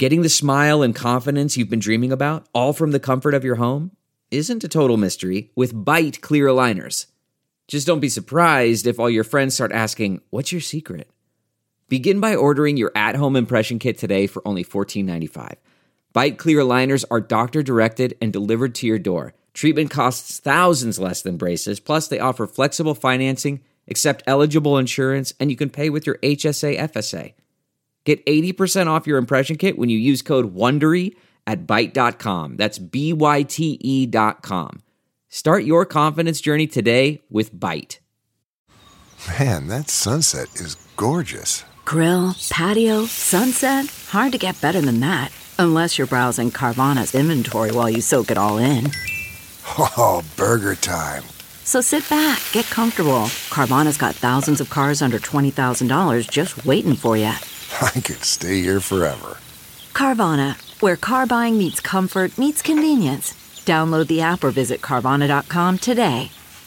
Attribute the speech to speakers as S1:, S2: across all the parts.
S1: Getting the smile and confidence you've been dreaming about, all from the comfort of your home, isn't a total mystery with Byte clear aligners. Just don't be surprised if all your friends start asking, "What's your secret?" Begin by ordering your at-home impression kit today for only $14.95. Byte clear aligners are doctor-directed and delivered to your door. Treatment costs thousands less than braces, plus they offer flexible financing, accept eligible insurance, and you can pay with your HSA FSA. Get 80% off your impression kit when you use code WONDERY at Byte.com. That's BYTE.com. Start your confidence journey today with Byte.
S2: Man, that sunset is gorgeous.
S3: Grill, patio, sunset. Hard to get better than that. Unless you're browsing Carvana's inventory while you soak it all in.
S2: Oh, burger time.
S3: So sit back, get comfortable. Carvana's got thousands of cars under $20,000 just waiting for you.
S2: I could stay here forever.
S3: Carvana, where car buying meets comfort meets convenience. Download the app or visit Carvana.com today.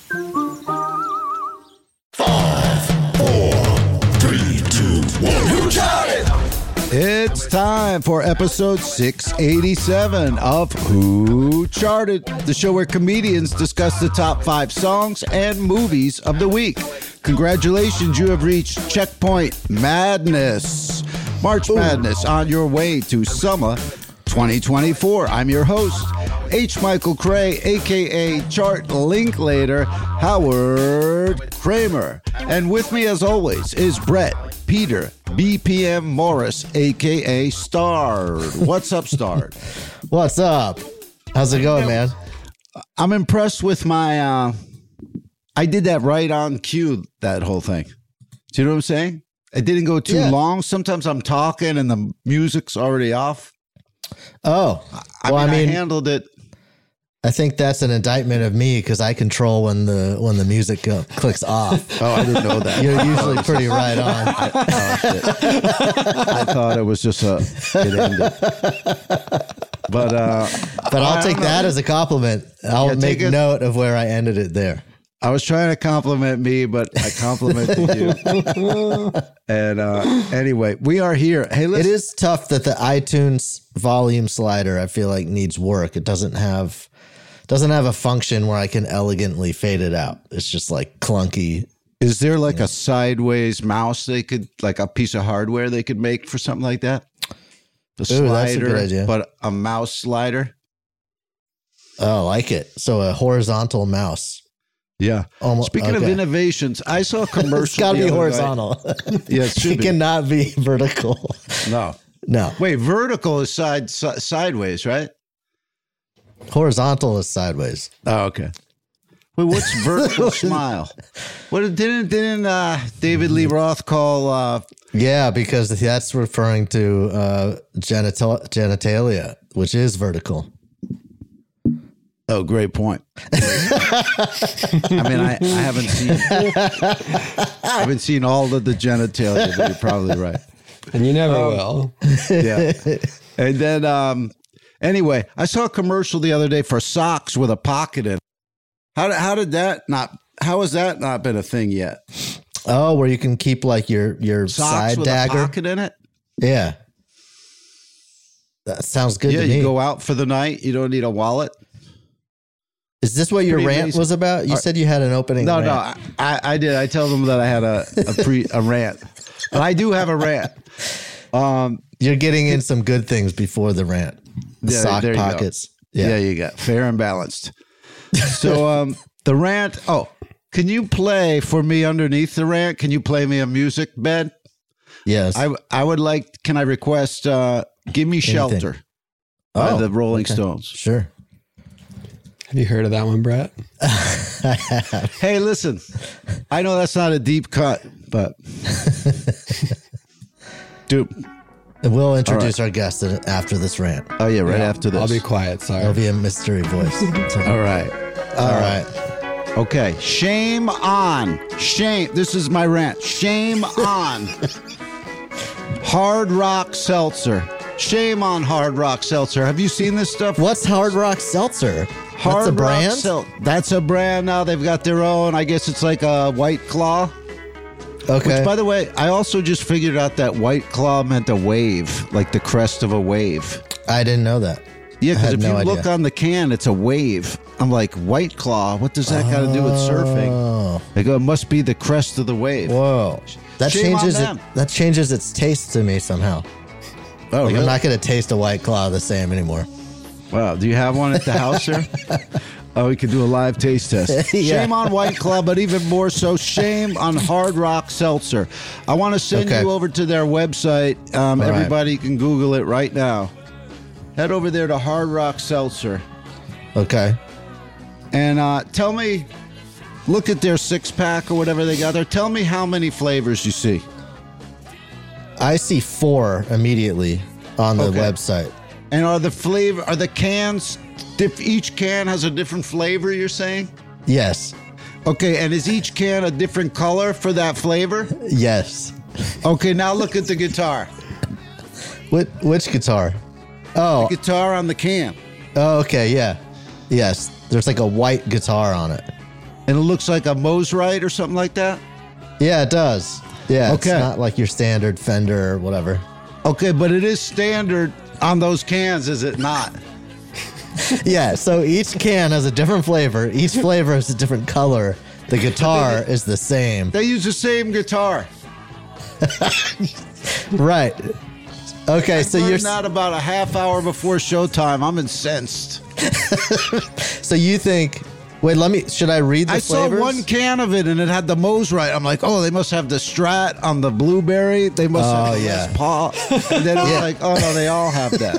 S4: 5, 4, 3, 2, 1. Who got it?
S5: It's time for episode 687 of Who Charted, the show where comedians discuss the top 5 songs and movies of the week. Congratulations, you have reached Checkpoint Madness. March Madness on your way to summer 2024. I'm your host, H. Michael Cray, a.k.a. Chart Linklater, Howard Kramer. And with me, as always, is Brett Peter BPM Morris, a.k.a. Stard. What's up, Stard?
S6: What's up? How's it going, man?
S5: I'm impressed with my... I did that right on cue, that whole thing. Do you know what I'm saying? It didn't go too long. Sometimes I'm talking and the music's already off.
S6: Oh, well, I mean,
S5: I handled it.
S6: I think that's an indictment of me because I control when the music clicks off.
S5: Oh, I didn't know that.
S6: You're usually pretty right on.
S5: I thought it was just it ended. But
S6: I'll take that as a compliment. I'll make note of where I ended it there.
S5: I was trying to compliment me, but I complimented you. And anyway, we are here. Hey, listen.
S6: It is tough that the iTunes volume slider, I feel like, needs work. It doesn't have a function where I can elegantly fade it out. It's just like clunky.
S5: Is there like a sideways mouse they could, like a piece of hardware they could make for something like that? The slider,
S6: that's a good idea.
S5: But a mouse slider?
S6: Oh, I like it. So a horizontal mouse.
S5: Yeah. Speaking of innovations, I saw a commercial.
S6: It's got to be horizontal.
S5: Yeah, it should
S6: be. Cannot be vertical.
S5: No. Wait, vertical is sideways, right?
S6: Horizontal is sideways.
S5: Oh, okay. Wait, what's vertical smile? What didn't David Lee Roth call?
S6: Yeah, because that's referring to genitalia, which is vertical.
S5: Oh, great point. I mean, I haven't seen all of the genitalia, but you're probably right.
S7: And you never will.
S5: Yeah. And then, anyway, I saw a commercial the other day for socks with a pocket in it. How has that not been a thing yet?
S6: Oh, where you can keep like your
S5: socks
S6: side
S5: with
S6: dagger.
S5: A pocket in it?
S6: Yeah. That sounds good to me.
S5: Yeah, you go out for the night. You don't need a wallet.
S6: Is this what your rant was about? You said you had an opening rant.
S5: No, I did. I tell them that I had a rant. But I do have a rant.
S6: You're getting in some good things before the rant. The sock pockets.
S5: Yeah. There you go. Fair and balanced. So the rant. Oh, can you play for me underneath the rant? Can you play me a music bed?
S6: Yes.
S5: I would like, can I request Give Me Shelter by the Rolling Stones?
S6: Sure.
S7: Have you heard of that one, Brett?
S5: Hey, listen, I know that's not a deep cut, but dude.
S6: We'll introduce our guest after this rant.
S5: Oh, yeah, after this.
S7: I'll be quiet, sorry.
S6: It'll be a mystery voice.
S5: All right. Okay. Shame on. This is my rant. Shame on Hard Rock Seltzer. Shame on Hard Rock Seltzer. Have you seen this stuff?
S6: What's Hard Rock Seltzer?
S5: That's
S6: a brand?
S5: That's a brand now. They've got their own. I guess it's like a White Claw.
S6: Okay.
S5: Which, by the way, I also just figured out that White Claw meant a wave, like the crest of a wave.
S6: I didn't know that.
S5: Yeah,
S6: I
S5: because
S6: had
S5: if
S6: no
S5: you
S6: idea.
S5: look on the can, it's a wave. I'm like, White Claw, what does that got to do with surfing?
S6: Oh.
S5: I go, it must be the crest of the wave.
S6: Whoa. That
S5: Shame on
S6: changes it.
S5: them.
S6: That changes its taste to me somehow.
S5: Oh,
S6: Like, I'm not going to taste a White Claw the same anymore.
S5: Wow, do you have one at the house, sir? Oh, we could do a live taste test.
S6: Yeah.
S5: Shame on White Claw, but even more so, shame on Hard Rock Seltzer. I want to send
S6: Okay.
S5: you over to their website.
S6: right.
S5: Everybody can Google it right now. Head over there to Hard Rock Seltzer.
S6: Okay.
S5: And tell me, look at their 6-pack or whatever they got there. Tell me how many flavors you see.
S6: I see 4 immediately on the
S5: Okay.
S6: website.
S5: And are the cans, each can has a different flavor, you're saying?
S6: Yes.
S5: Okay, and is each can a different color for that flavor?
S6: Yes.
S5: Okay, now look at the guitar.
S6: Which guitar? Oh.
S5: Guitar on the can.
S6: Oh, okay. Yeah. Yes. There's like a white guitar on it.
S5: And it looks like a Mosrite or something like that?
S6: Yeah, it does. Yeah.
S5: Okay.
S6: It's not like your standard Fender or whatever.
S5: Okay, but it is standard on those cans, is it not?
S6: Yeah. So each can has a different flavor. Each flavor is a different color. The guitar is the same.
S5: They use the same guitar.
S6: Right. Okay. So
S5: Learned
S6: you're
S5: that about a half hour before showtime. I'm incensed.
S6: so you think? Wait. Should I read the
S5: I
S6: flavors?
S5: saw one can of it and it had the Mosrite. I'm like, oh, they must have the Strat on the blueberry. They must have the
S6: yeah.
S5: Les Paul. And then it's like, oh no, they all have that.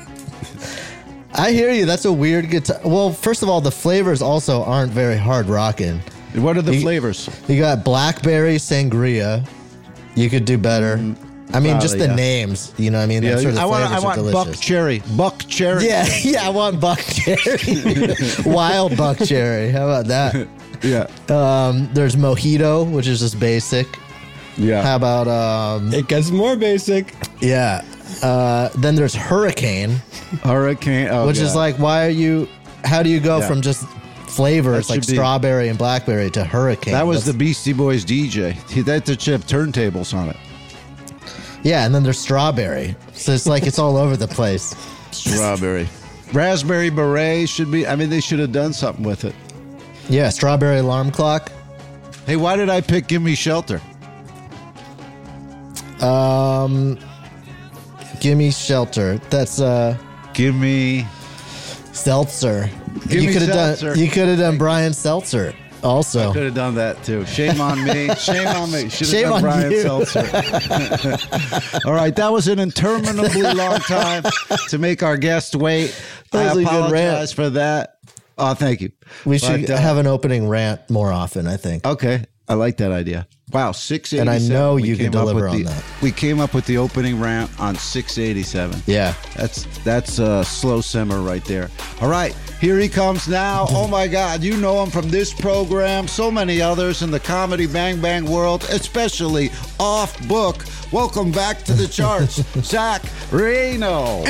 S6: I hear you. That's a weird guitar. Well, first of all, the flavors also aren't very hard rocking.
S5: What are the flavors?
S6: You got blackberry sangria. You could do better. I mean, just the
S5: yeah.
S6: names. You know what I mean? I'm sure the
S5: I
S6: flavors are
S5: want
S6: delicious.
S5: buck cherry. Buck cherry.
S6: Yeah, yeah, I want buck cherry. Wild buck cherry. How about that?
S5: Yeah.
S6: There's mojito, which is just basic.
S5: Yeah.
S6: How about
S7: It gets more basic.
S6: yeah. Then there's hurricane,
S5: Hurricane. Oh,
S6: which is like, how do you go
S5: Yeah.
S6: from just flavors
S5: That
S6: like
S5: should be-
S6: strawberry and blackberry to hurricane?
S5: that was the
S6: That's-
S5: Beastie Boys DJ. That should have turntables on it.
S6: yeah, and then there's strawberry. So it's like it's all over the place.
S5: Strawberry. Raspberry beret should be. I mean, they should have done something with it.
S6: Yeah, strawberry alarm clock.
S5: Hey, why did I pick Gimme Shelter?
S6: Gimme shelter. That's
S5: Gimme.
S6: Seltzer.
S5: Gimme
S6: you could have
S5: Seltzer.
S6: done. You could have done Brian Seltzer also.
S5: Could have done that too. Shame on me. Shame on me. Should
S6: Shame
S5: have done
S6: on
S5: Brian
S6: you.
S5: Seltzer. All right, that was an interminably long time to make our guest wait.
S6: That was
S5: I
S6: a good rant.
S5: apologize for that. Oh, thank you.
S6: We should
S5: But,
S6: have an opening rant more often, I think.
S5: Okay, I like that idea. Wow, 687.
S6: And I know
S5: We
S6: you can
S5: came up
S6: deliver
S5: with
S6: on
S5: the-
S6: that.
S5: We came up with the opening rant on 687.
S6: Yeah.
S5: That's a slow simmer right there. All right, here he comes now. Oh my God, you know him from this program, so many others in the comedy Bang Bang world, especially off book. Welcome back to the charts, Zach Reno.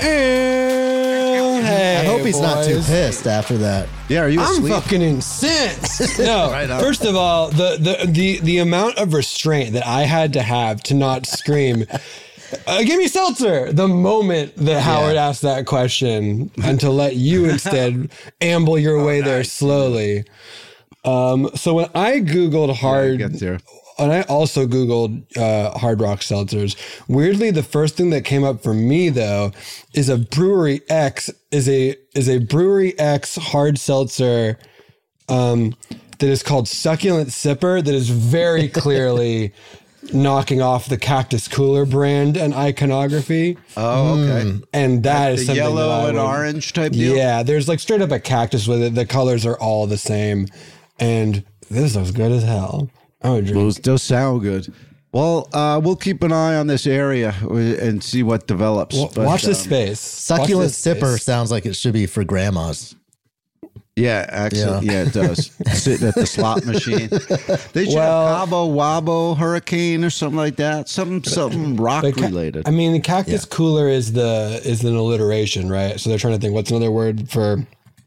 S7: Hey,
S6: I hope he's not too
S7: boys.
S6: pissed after that.
S5: Yeah, are you
S7: I'm
S5: asleep?
S7: fucking incensed. No, first of all, the amount of restraint that I had to have to not scream, "Give me seltzer!" the moment that Howard asked that question, and to let you instead amble your way there slowly. So when I googled
S5: Get there.
S7: and I also Googled Hard Rock Seltzers. Weirdly, the first thing that came up for me though is a Brewery X is a Brewery X hard seltzer that is called Succulent Sipper that is very clearly knocking off the Cactus Cooler brand and iconography.
S5: Oh, okay.
S7: And that is
S5: The
S7: something that
S5: yellow
S7: I
S5: and
S7: would-
S5: orange type deal?
S7: Yeah, there's like straight up a cactus with it. The colors are all the same. And this looks good as hell. I would drink.
S5: Those sound good. Well, we'll keep an eye on this area and see what develops. But,
S7: Watch this space.
S6: Succulent
S7: Watch this
S6: sipper
S7: space.
S6: sounds like it should be for grandmas.
S5: Yeah, actually,
S6: Yeah.
S5: yeah, it does. Sitting at the slot machine. They should have Cabo Wabo Hurricane or something like that. Something rock
S7: But
S5: related.
S7: I mean, the Cactus Cooler is an alliteration, right? So they're trying to think what's another word for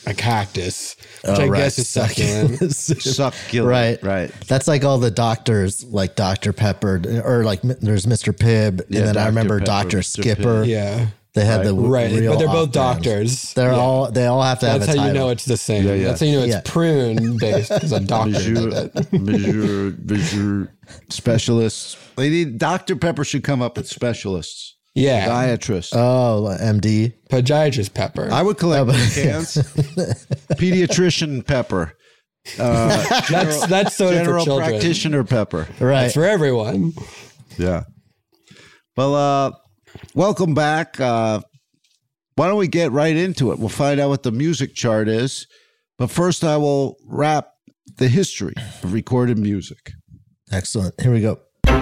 S7: a cactus, which I guess is succulent.
S5: Succulent. Right.
S6: That's like all the doctors, like Dr. Pepper, or like there's Mr. Pibb, and then I remember Dr. Skipper.
S7: Yeah.
S6: They had the real
S7: but they're both
S6: off-brands.
S7: doctors.
S6: They all have to have
S7: That's
S6: a
S7: how
S6: title.
S7: you know it's the same. That's how you know it's prune based because a doctor did it.
S5: Monsieur specialists. They need Dr. Pepper should come up with specialists.
S7: Yeah.
S5: Podiatrist.
S6: Oh, MD.
S7: Podiatrist Pepper.
S5: I would collect cans. Pediatrician Pepper.
S7: That's soda
S5: General
S7: for children.
S5: practitioner Pepper.
S6: Right.
S7: That's for everyone.
S5: Yeah. Well, welcome back. Why don't we get right into it? We'll find out what the music chart is. But first, I will wrap the history of recorded music.
S6: Excellent. Here we go.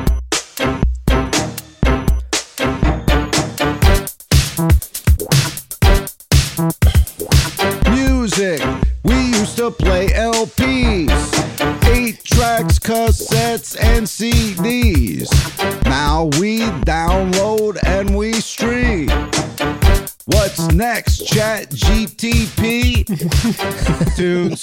S5: Music. We used to play LPs, 8 tracks, cassettes, and CDs. Now we download and we stream. What's next? Chat GTP? Tunes.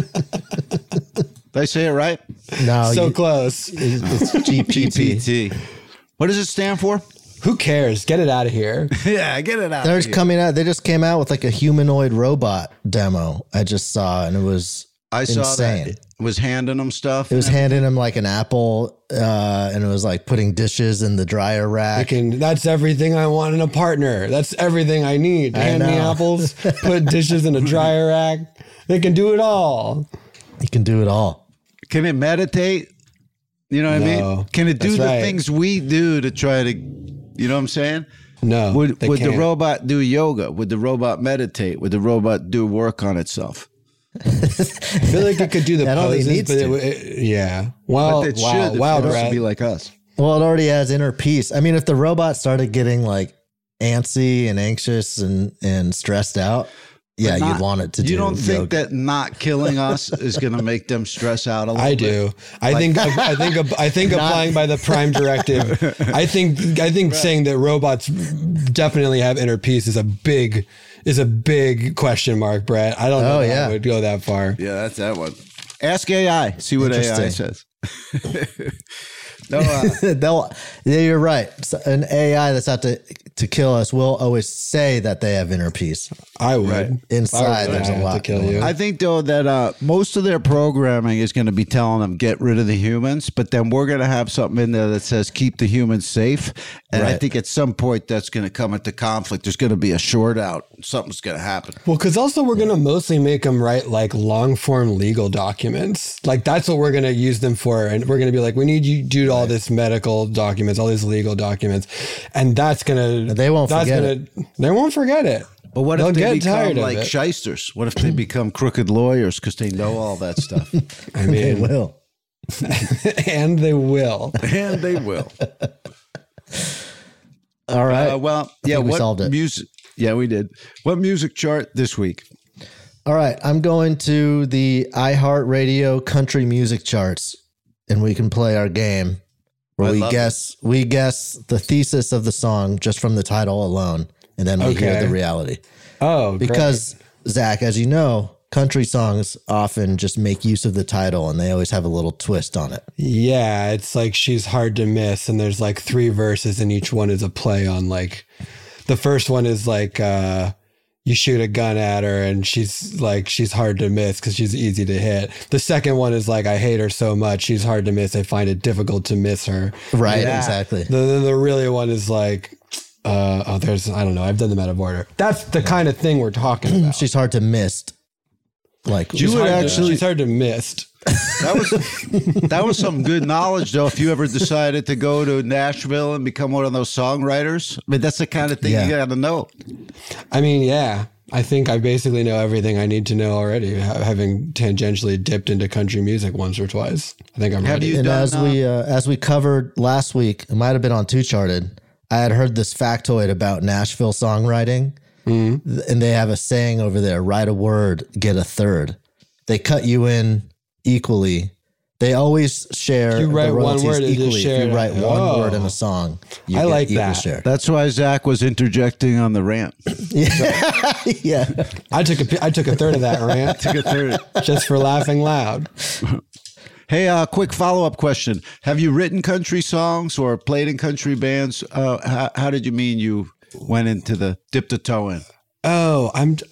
S5: Did I say it right?
S6: No,
S7: So close.
S6: it's GPT.
S5: GPT. What does it stand for?
S7: Who cares? Get it out of here.
S5: Yeah, get it out.
S6: They're coming out. They just came out with like a humanoid robot demo. I just saw, and it was
S5: I saw
S6: insane.
S5: that. It was handing them stuff.
S6: It was handing him like an apple, and it was like putting dishes in the dryer rack.
S7: That's everything I want in a partner. That's everything I need. Hand me
S6: know.
S7: apples, put dishes in a dryer rack. They can do it all.
S6: He can do it all.
S5: Can it meditate? You know what I mean? Can it do
S7: That's
S5: the
S7: right.
S5: things we do to try to, you know what I'm saying?
S7: No.
S5: Would
S7: they
S5: the
S7: can't.
S5: robot do yoga? Would the robot meditate? Would the robot do work on itself?
S7: I feel like it could do the
S6: That all it
S7: poses,
S6: needs
S7: but
S6: to.
S7: yeah. Well,
S5: But it
S7: wow,
S5: should.
S7: wow,
S5: it
S7: Brett.
S5: should be like us.
S6: Well, it already has inner peace. I mean, if the robot started getting like antsy and anxious and stressed out, yeah,
S5: Not-
S6: you'd want it to do.
S5: You don't think
S6: yoga.
S5: that not killing us is going to make them stress out a little
S7: I
S5: bit?
S7: do. I think applying by the Prime Directive. I think saying that robots definitely have inner peace is a big question mark, Brett. I don't know if I would go that far.
S5: Yeah, that's that one. Ask AI. See what AI
S6: Interesting.
S5: says. No,
S6: yeah, you're right. So an AI that's out to kill us will always say that they have inner peace.
S7: I would.
S6: Inside, there's a lot
S7: to kill
S6: going
S7: you.
S6: on.
S5: I think though that most of their programming is going to be telling them get rid of the humans, but then we're going to have something in there that says keep the humans safe. And I
S6: Right.
S5: think at some point that's going to come into conflict. There's going to be a short out. Something's going to happen.
S7: Well, because also we're going to mostly make them write like long form legal documents. Like that's what we're going to use them for. And we're going to be like, we need you to do all this medical documents, all these legal documents. And that's going to,
S6: They won't forget it.
S7: They won't forget it.
S5: But what
S7: They'll
S5: if they
S7: get
S5: become
S7: tired of
S5: like
S7: it.
S5: shysters? What if they become crooked lawyers because they know all that stuff?
S7: I
S6: They
S7: mean,
S6: will.
S7: and they will.
S5: And they will.
S6: All right.
S5: Well, yeah.
S6: think we
S5: What
S6: solved it.
S5: music? Yeah, we did. What music chart this week?
S6: All right. I'm going to the iHeartRadio country music charts, and we can play our game where
S5: I
S6: we
S5: love
S6: guess the thesis of the song just from the title alone, and then we hear
S7: Okay.
S6: the reality.
S7: Oh,
S6: Because Zach, as you know, country songs often just make use of the title, and they always have a little twist on it.
S7: yeah, it's like she's hard to miss, and there's like 3 verses, and each one is a play on like the first one is like you shoot a gun at her, and she's hard to miss because she's easy to hit. The second one is like I hate her so much, she's hard to miss. I find it difficult to miss her.
S6: Right. Exactly.
S7: The really one is like I don't know. I've done them out of order. That's the kind of thing we're talking about.
S6: She's hard to miss. Like
S5: You would actually.
S7: she's hard to miss.
S5: That was some good knowledge, though. If you ever decided to go to Nashville and become one of those songwriters, I mean, that's the kind of thing
S6: Yeah.
S5: you got to know.
S7: I mean, yeah. I think I basically know everything I need to know already, having tangentially dipped into country music once or twice. I think I'm
S5: Have
S7: ready.
S5: you
S6: And
S5: done?
S6: as we covered last week, it might have been on Two Charted. I had heard this factoid about Nashville songwriting, and they have a saying over there: "Write a word, get a third." They cut you in equally, They always share.
S7: You write
S6: the
S7: one
S6: royalties
S7: word, it just
S6: equally.
S7: share
S6: If you
S7: it.
S6: write one
S7: Oh.
S6: word in a song, you
S7: I
S6: get
S7: like
S6: equal
S7: that.
S6: share.
S5: That's why Zach was interjecting on the rant.
S6: Yeah.
S7: I took a third of that rant
S5: Took a third.
S7: just for laughing loud.
S5: Hey, quick follow-up question. Have you written country songs or played in country bands? How did you mean you went into the dip the toe in?
S7: Oh,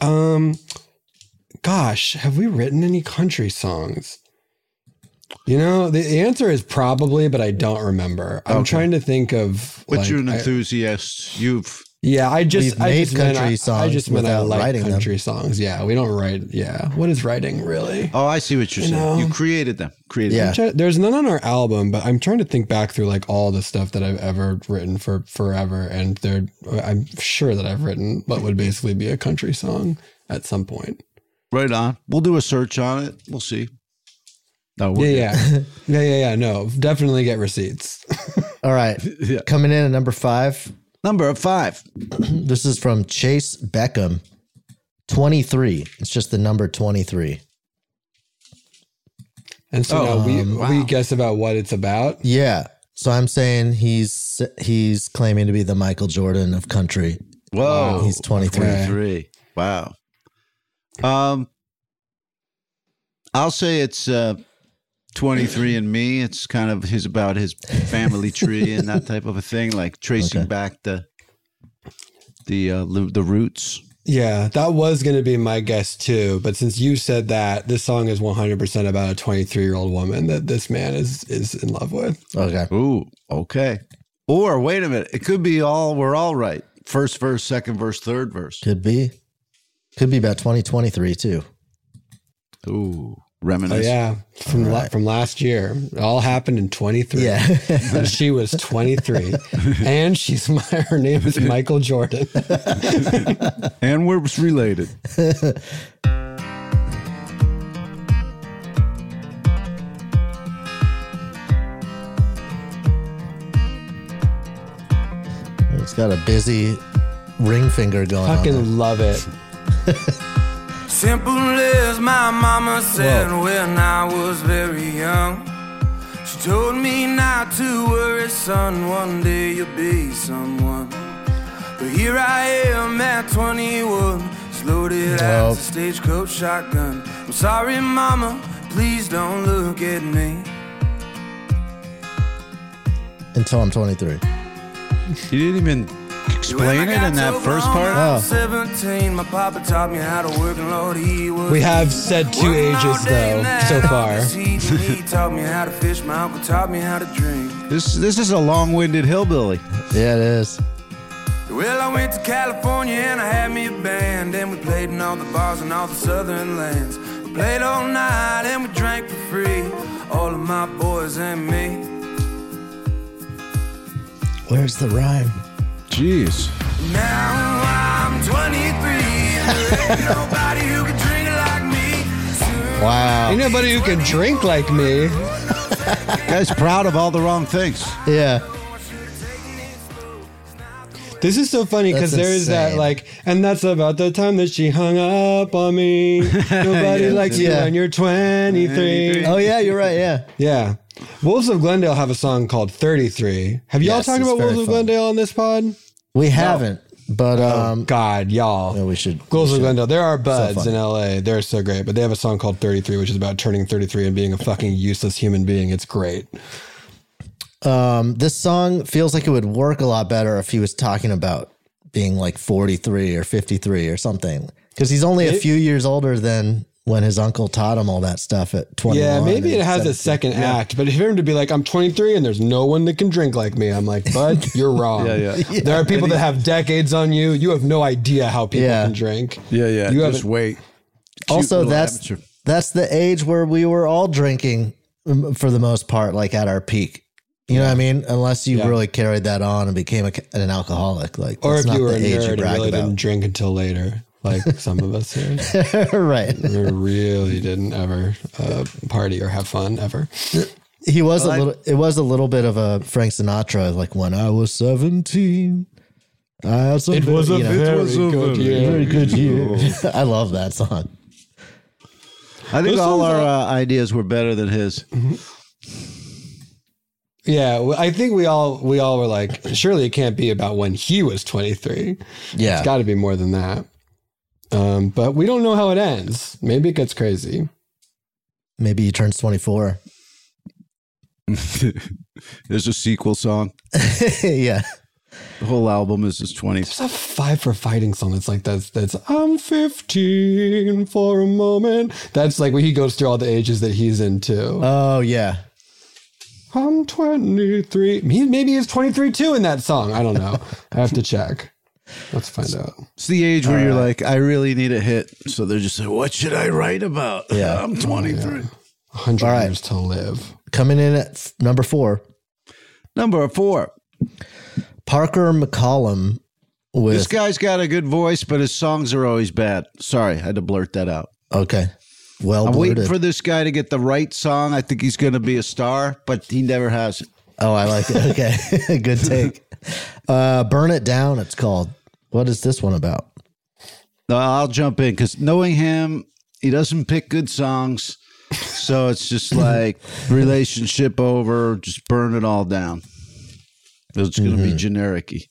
S7: gosh, have we written any country songs? You know, the answer is probably, but I don't remember. I'm trying to think of.
S5: But
S7: like,
S5: you're an enthusiast.
S7: I just
S6: made country
S7: meant I
S6: songs
S7: just meant I
S6: without
S7: like
S6: writing them.
S7: country songs. Yeah, we don't write. Yeah, what is writing really?
S5: Oh, I see what you're saying.
S7: know.
S5: You created them.
S6: Yeah.
S7: There's none on our album, but I'm trying to think back through like all the stuff that I've ever written for forever, and I'm sure that I've written what would basically be a country song at some point.
S5: Right on. We'll do a search on it. We'll see. No, we're good.
S7: Yeah. No, definitely get receipts.
S6: All right. Coming in at number 5.
S5: Number 5.
S6: This is from Chase Beckham. 23. It's just the number 23.
S7: And so now we guess about what it's about.
S6: Yeah. So I'm saying he's claiming to be the Michael Jordan of country.
S5: Whoa.
S6: He's 23.
S5: 23. Wow. I'll say it's 23 and Me. It's kind of about his family tree and that type of a thing, like tracing back the roots.
S7: Yeah, that was going to be my guess too. But since you said that, this song is 100% about a 23-year-old woman that this man is in love with.
S6: Okay.
S5: Ooh, okay. Or wait a minute, it could be we're all right. First verse, second verse, third verse.
S6: Could be. Could be about 2023 too.
S5: Ooh,
S7: Oh
S5: reminisce.
S7: yeah, from last year. It all happened in 23.
S6: Yeah.
S7: And she was 23. And her name is Michael Jordan.
S5: And we're related.
S6: It's got a busy ring finger going on.
S7: Fucking love it.
S8: Simple as my mama said when I was very young. She told me not to worry, son, one day you'll be someone. But here I am at 21, just loaded as a stagecoach shotgun. I'm sorry, mama, please don't look at me.
S6: Until I'm 23.
S5: You didn't even explain it in that first part?
S6: Oh.
S8: 17, my papa taught me how to work, and Lord, he was.
S7: We have said 2 ages though so far.
S8: He taught me how to fish, my uncle taught me how to drink.
S5: This is a long-winded hillbilly.
S6: Yeah, it is.
S8: Well, I went to California and I had me a band, and we played in all the bars and all the southern lands. We played all night and we drank for free, all of my boys and me.
S6: Where's the rhyme?
S5: Jeez.
S8: Now I'm 23 and there ain't nobody who can drink like me.
S6: Wow.
S7: Ain't nobody who can drink like me.
S5: Guy's proud of all the wrong things.
S6: Yeah.
S7: This is so funny because
S6: That's
S7: there is that
S6: insane.
S7: and that's about the time that she hung up on me. Nobody likes you
S6: Yeah.
S7: when you're 23.
S6: Oh, yeah, you're right. Yeah.
S7: Yeah. Wolves of Glendale have a song called 33. Have y'all
S6: Yes,
S7: talked
S6: it's
S7: about
S6: very
S7: Wolves of
S6: fun.
S7: Glendale on this pod?
S6: We haven't, but
S7: God, y'all.
S6: yeah, we should.
S7: Wolves
S6: we
S7: of
S6: should.
S7: Glendale. There are buds
S6: fun.
S7: in LA. They're so great. But they have a song called 33, which is about turning 33 and being a fucking useless human being. It's great.
S6: This song feels like it would work a lot better if he was talking about being like 43 or 53 or something. Because he's only a few years older than when his uncle taught him all that stuff at 21.
S7: Yeah, maybe it
S6: and
S7: has a
S6: 17.
S7: second act, but if him to be like, I'm 23 and there's no one that can drink like me, I'm like, bud, you're wrong.
S5: Yeah.
S7: There are people that have decades on you. You have no idea how people
S6: Yeah.
S7: can drink.
S5: Yeah.
S7: You
S5: Just
S7: haven't-
S5: wait.
S6: Also,
S5: little
S6: that's
S5: amateur.
S6: that's the age where we were all drinking for the most part, like at our peak. You know what I mean? Unless you really carried that on and became an alcoholic, like
S7: Or
S6: that's
S7: if
S6: not
S7: you were
S6: the
S7: a
S6: age
S7: nerd
S6: you
S7: and
S6: brag
S7: really
S6: about.
S7: didn't drink until later, like some of us here.
S6: Right?
S7: We really didn't ever party or have fun ever.
S6: He was a little. It was a little bit of a Frank Sinatra, like when I was 17. I had some
S7: It was a
S6: you know,
S7: very good year.
S6: very good year. I love that song.
S5: I think
S7: Those
S5: all
S7: songs
S5: our ideas were better than his.
S7: Yeah, I think we all were like, surely it can't be about when he was 23.
S6: Yeah.
S7: It's got to be more than that. But we don't know how it ends. Maybe it gets crazy.
S6: Maybe he turns 24.
S5: There's a sequel song.
S6: Yeah.
S5: The whole album is his 20s.
S7: There's a Five for Fighting song that's like that's I'm 15 for a moment. That's like where he goes through all the ages that he's into.
S6: Oh, yeah.
S7: I'm 23. Maybe he's 23 too in that song. I don't know. I have to check. Let's find out.
S5: It's the age where you're like, I really need a hit. So they're just like, what should I write about?
S6: Yeah.
S5: I'm 23.
S7: 100
S6: All right.
S7: years to live.
S6: Coming in at number 4.
S5: Number 4.
S6: Parker McCollum with...
S5: This guy's got a good voice, but his songs are always bad. Sorry, I had to blurt that out.
S6: Okay. Well
S5: I'm
S6: blurted.
S5: waiting for this guy to get the right song. I think he's going to be a star, but he never has it.
S6: Oh, I like it. Okay. Good take. Burn It Down, it's called. What is this one about?
S5: No, I'll jump in because knowing him, he doesn't pick good songs. So it's just like relationship over, just burn it all down. It's going to be generic-y.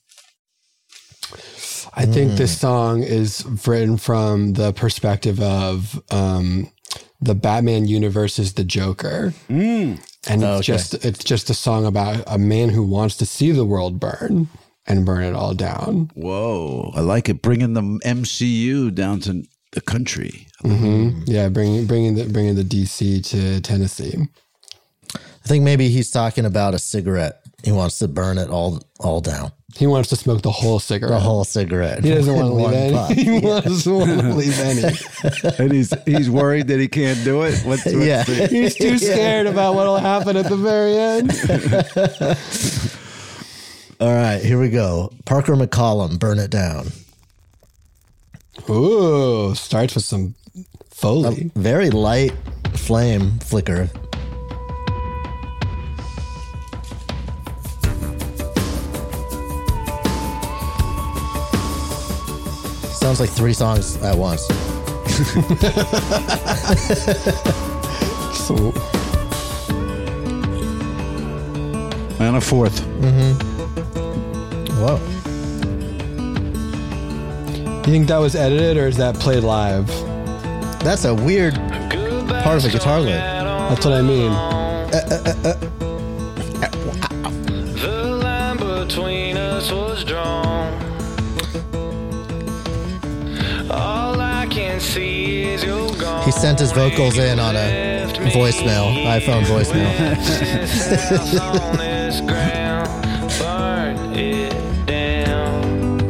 S7: I think this song is written from the perspective of the Batman universe is the Joker. And it's just a song about a man who wants to see the world burn and burn it all down.
S5: Whoa, I like it. Bringing the MCU down to the country.
S7: Mm-hmm. Yeah, bringing the DC to Tennessee.
S6: I think maybe he's talking about a cigarette. He wants to burn it all down.
S7: He wants to smoke the whole cigarette.
S6: The whole cigarette.
S7: He doesn't want to leave
S6: One
S7: any.
S6: puff.
S7: He doesn't want to leave any.
S5: And he's worried that he can't do it. What's
S6: Yeah.
S7: He's too scared about what'll happen at the very end.
S6: All right, here we go. Parker McCollum, Burn It Down.
S7: Ooh, starts with some Foley.
S6: A very light flame flicker. Sounds like 3 songs at once.
S5: And a 4th.
S6: Whoa.
S7: You think that was edited or is that played live?
S6: That's a weird part of the guitar lick.
S7: That's what I mean.
S8: The line between us was drawn. All I can see is you're gone.
S6: He sent his vocals in on a voicemail, iPhone voicemail.
S8: On this ground, burn it down.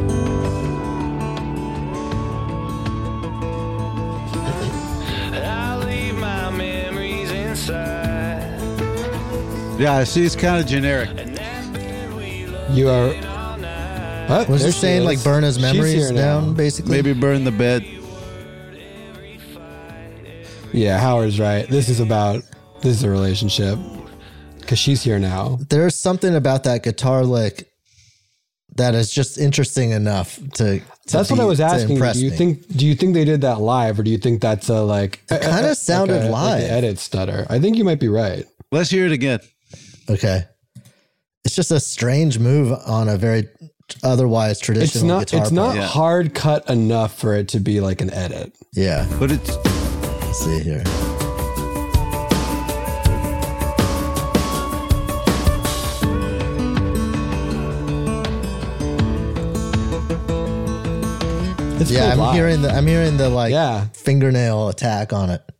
S8: I leave my memories inside.
S5: Yeah, see, it's kind of generic.
S7: You are. What?
S6: Was
S7: There
S6: he
S7: she
S6: saying
S7: is.
S6: like burn his
S7: She's
S6: memories
S7: here now.
S6: down, basically?
S5: Maybe burn the bed.
S7: Yeah, Howard's right. This is a relationship because she's here now.
S6: There's something about that guitar lick that is just interesting enough to
S7: That's what I was asking.
S6: impress
S7: Do you
S6: me.
S7: think they did that live, or do you think that's a like?
S6: It kinda sounded
S7: like
S6: live.
S7: an edit stutter. I think you might be right.
S5: Let's hear it again.
S6: Okay. It's just a strange move on a very otherwise traditional guitar
S7: It's not
S6: part.
S7: hard cut enough for it to be like an edit.
S6: Yeah.
S5: But it's
S6: Let's see here.
S7: It's
S6: Yeah,
S7: played
S6: I'm
S7: live.
S6: hearing the like
S7: Yeah.
S6: fingernail attack on it.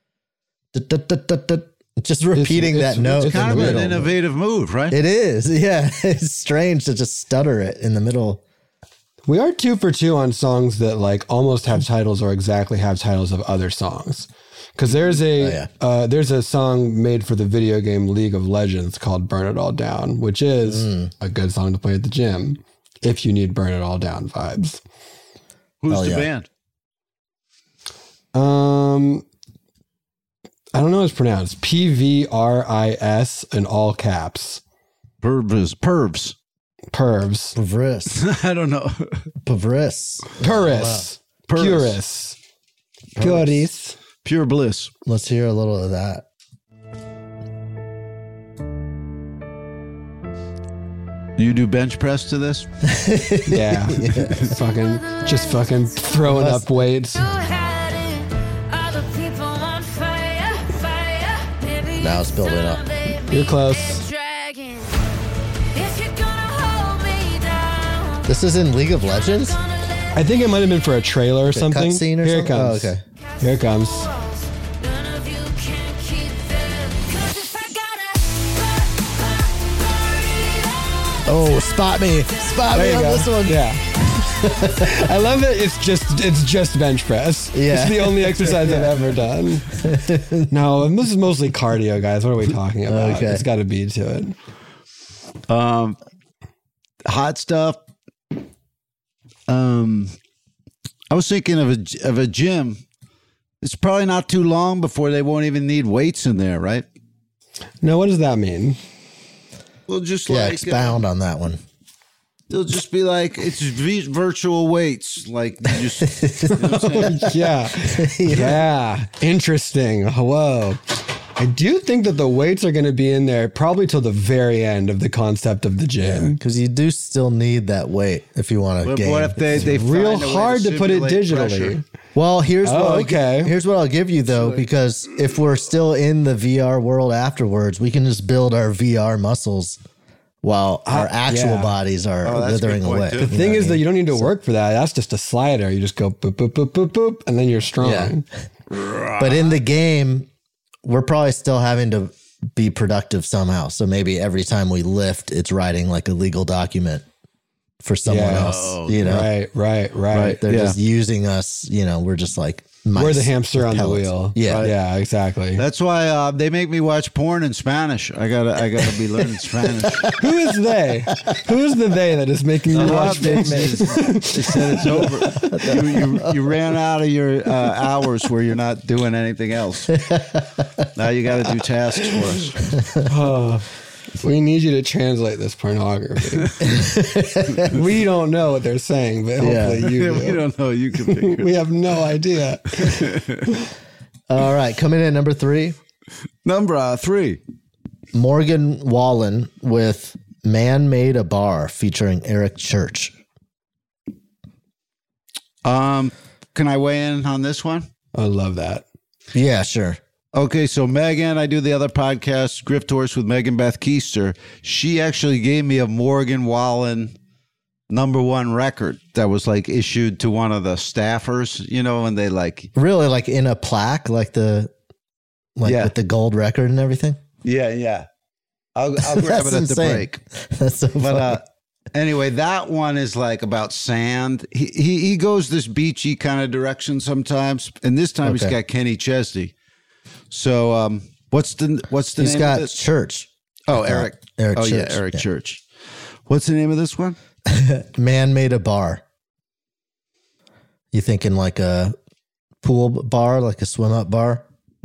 S6: Just repeating
S7: it's-
S6: that note
S7: it's
S6: in
S5: kind
S6: the
S5: of an
S6: middle.
S5: innovative move, right?
S6: It is. Yeah. It's strange to just stutter it in the middle.
S7: We are 2 for 2 on songs that like almost have titles or exactly have titles of other songs. Because there's a song made for the video game League of Legends called "Burn It All Down," which is a good song to play at the gym if you need "Burn It All Down" vibes.
S5: Who's
S6: Hell
S5: the
S6: yeah.
S5: band?
S7: I don't know how it's pronounced. PVRIS in all caps.
S5: Pervs.
S7: Pervs.
S6: Pavris.
S5: I don't know.
S6: Pavris.
S7: Puris.
S5: Puris.
S7: Puris.
S5: Pure bliss.
S6: Let's hear a little of that.
S5: You do bench press to this?
S7: Yeah. Just fucking throwing up weights.
S6: Now it's building up.
S7: You're close.
S6: This is in League of Legends?
S7: I think it might have been for a trailer or something.
S6: Cutscene or
S7: Here
S6: something?
S7: it comes.
S6: Oh, okay.
S7: Here it comes.
S6: Oh, spot me. Spot me
S7: There you
S6: on
S7: go.
S6: this one.
S7: Yeah. I love it. It's just bench press.
S6: Yeah.
S7: It's the only exercise I've ever done. No, and this is mostly cardio, guys. What are we talking about?
S6: Okay.
S7: It's got to be to it.
S5: Hot stuff. I was thinking of a gym. It's probably not too long before they won't even need weights in there, right?
S7: No, what does that mean?
S5: Well, just
S6: Yeah,
S5: like
S6: expound on that one.
S5: they'll just be like it's virtual weights, like you just. You know what I'm saying?
S7: Yeah. Yeah. Interesting. Whoa. I do think that the weights are going to be in there probably till the very end of the concept of the gym.
S6: Because you do still need that weight if you want to
S5: But
S6: gain.
S5: what if they
S7: Real
S5: find a way
S7: hard to put it
S5: simulate
S7: digitally.
S5: pressure?
S6: Well, here's
S7: okay.
S6: Here's what I'll give you though, because if we're still in the VR world afterwards, we can just build our VR muscles while our actual
S7: yeah.
S6: bodies are
S5: that's a
S6: withering
S5: good point,
S6: away.
S5: too.
S7: The thing is that you don't need to work for that. That's just a slider. You just go boop, boop, boop, boop, boop, and then you're strong.
S6: Yeah. But in the game, we're probably still having to be productive somehow. So maybe every time we lift, it's writing like a legal document for someone
S7: Yeah.
S6: else. You know,
S7: Right.
S6: They're just using us. You know, we're just like mice
S7: We're the hamster on the
S6: pellets.
S7: wheel.
S6: Yeah,
S7: Yeah, exactly.
S5: That's why they make me watch porn in Spanish. I gotta be learning Spanish.
S7: Who is they? Who is the they that is making you watch
S5: They
S7: this?
S5: said it's over. You ran out of your hours where you're not doing anything else. Now you got to do tasks for us.
S7: We need you to translate this pornography. We don't know what they're saying, but hopefully you
S5: We
S7: do.
S5: don't know. You can figure it.
S7: We have no idea.
S6: All right, coming in at number 3,
S5: Number 3.
S6: Morgan Wallen with "Man Made a Bar" featuring Eric Church.
S5: Can I weigh in on this one?
S7: I love that.
S6: Yeah, sure.
S5: Okay, so Megan, I do the other podcast, Grift Horse with Megan Beth Keister. She actually gave me a Morgan Wallen #1 record that was like issued to one of the staffers, you know, and they like,
S6: Really, like in a plaque, like
S5: Yeah.
S6: with the gold record and everything.
S5: yeah. I'll grab
S6: That's
S5: it at
S6: insane.
S5: the break.
S6: That's so funny.
S5: But anyway, that one is like about sand. He goes this beachy kind of direction sometimes, and this time he's
S6: Okay.
S5: got Kenny Chesney. So what's the
S6: He's
S5: name
S6: got
S5: of this?
S6: Church.
S5: Oh, Eric.
S6: Eric
S5: Oh, yeah,
S6: Church.
S5: Eric
S6: Yeah.
S5: Church. What's the name of this one?
S6: Man Made a Bar. You thinking like a pool bar, like a swim up bar?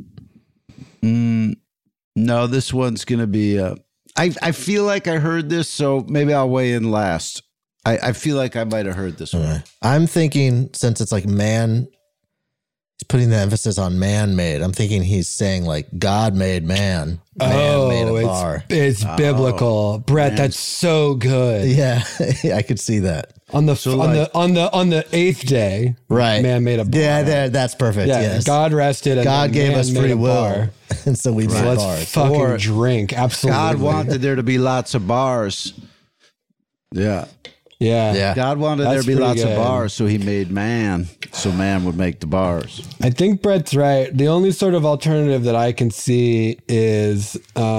S5: No, this one's going to be. I feel like I heard this, so maybe I'll weigh in last. I feel like I might have heard this one.
S6: I'm thinking since it's like man, he's putting the emphasis on man made. I'm thinking he's saying like God made man. Man made a bar.
S7: It's biblical. Brett, that's so good.
S6: Yeah, I could see that.
S7: On the 8th day,
S6: Right.
S7: man made a bar.
S6: Yeah, that's perfect.
S7: Yeah,
S6: Yes.
S7: God rested. And
S6: God
S7: then
S6: gave
S7: man
S6: us
S7: made
S6: free
S7: a
S6: will.
S7: bar.
S6: And so we made
S7: So let's
S6: bars.
S7: fucking
S5: Or
S7: drink. Absolutely.
S5: God wanted there to be lots of bars. Yeah.
S7: Yeah.
S6: Yeah.
S5: God wanted there
S7: That's
S5: to be
S7: pretty
S5: lots of
S7: good.
S5: bars, so he made man. So man would make the bars.
S7: I think Brett's right. The only sort of alternative that I can see is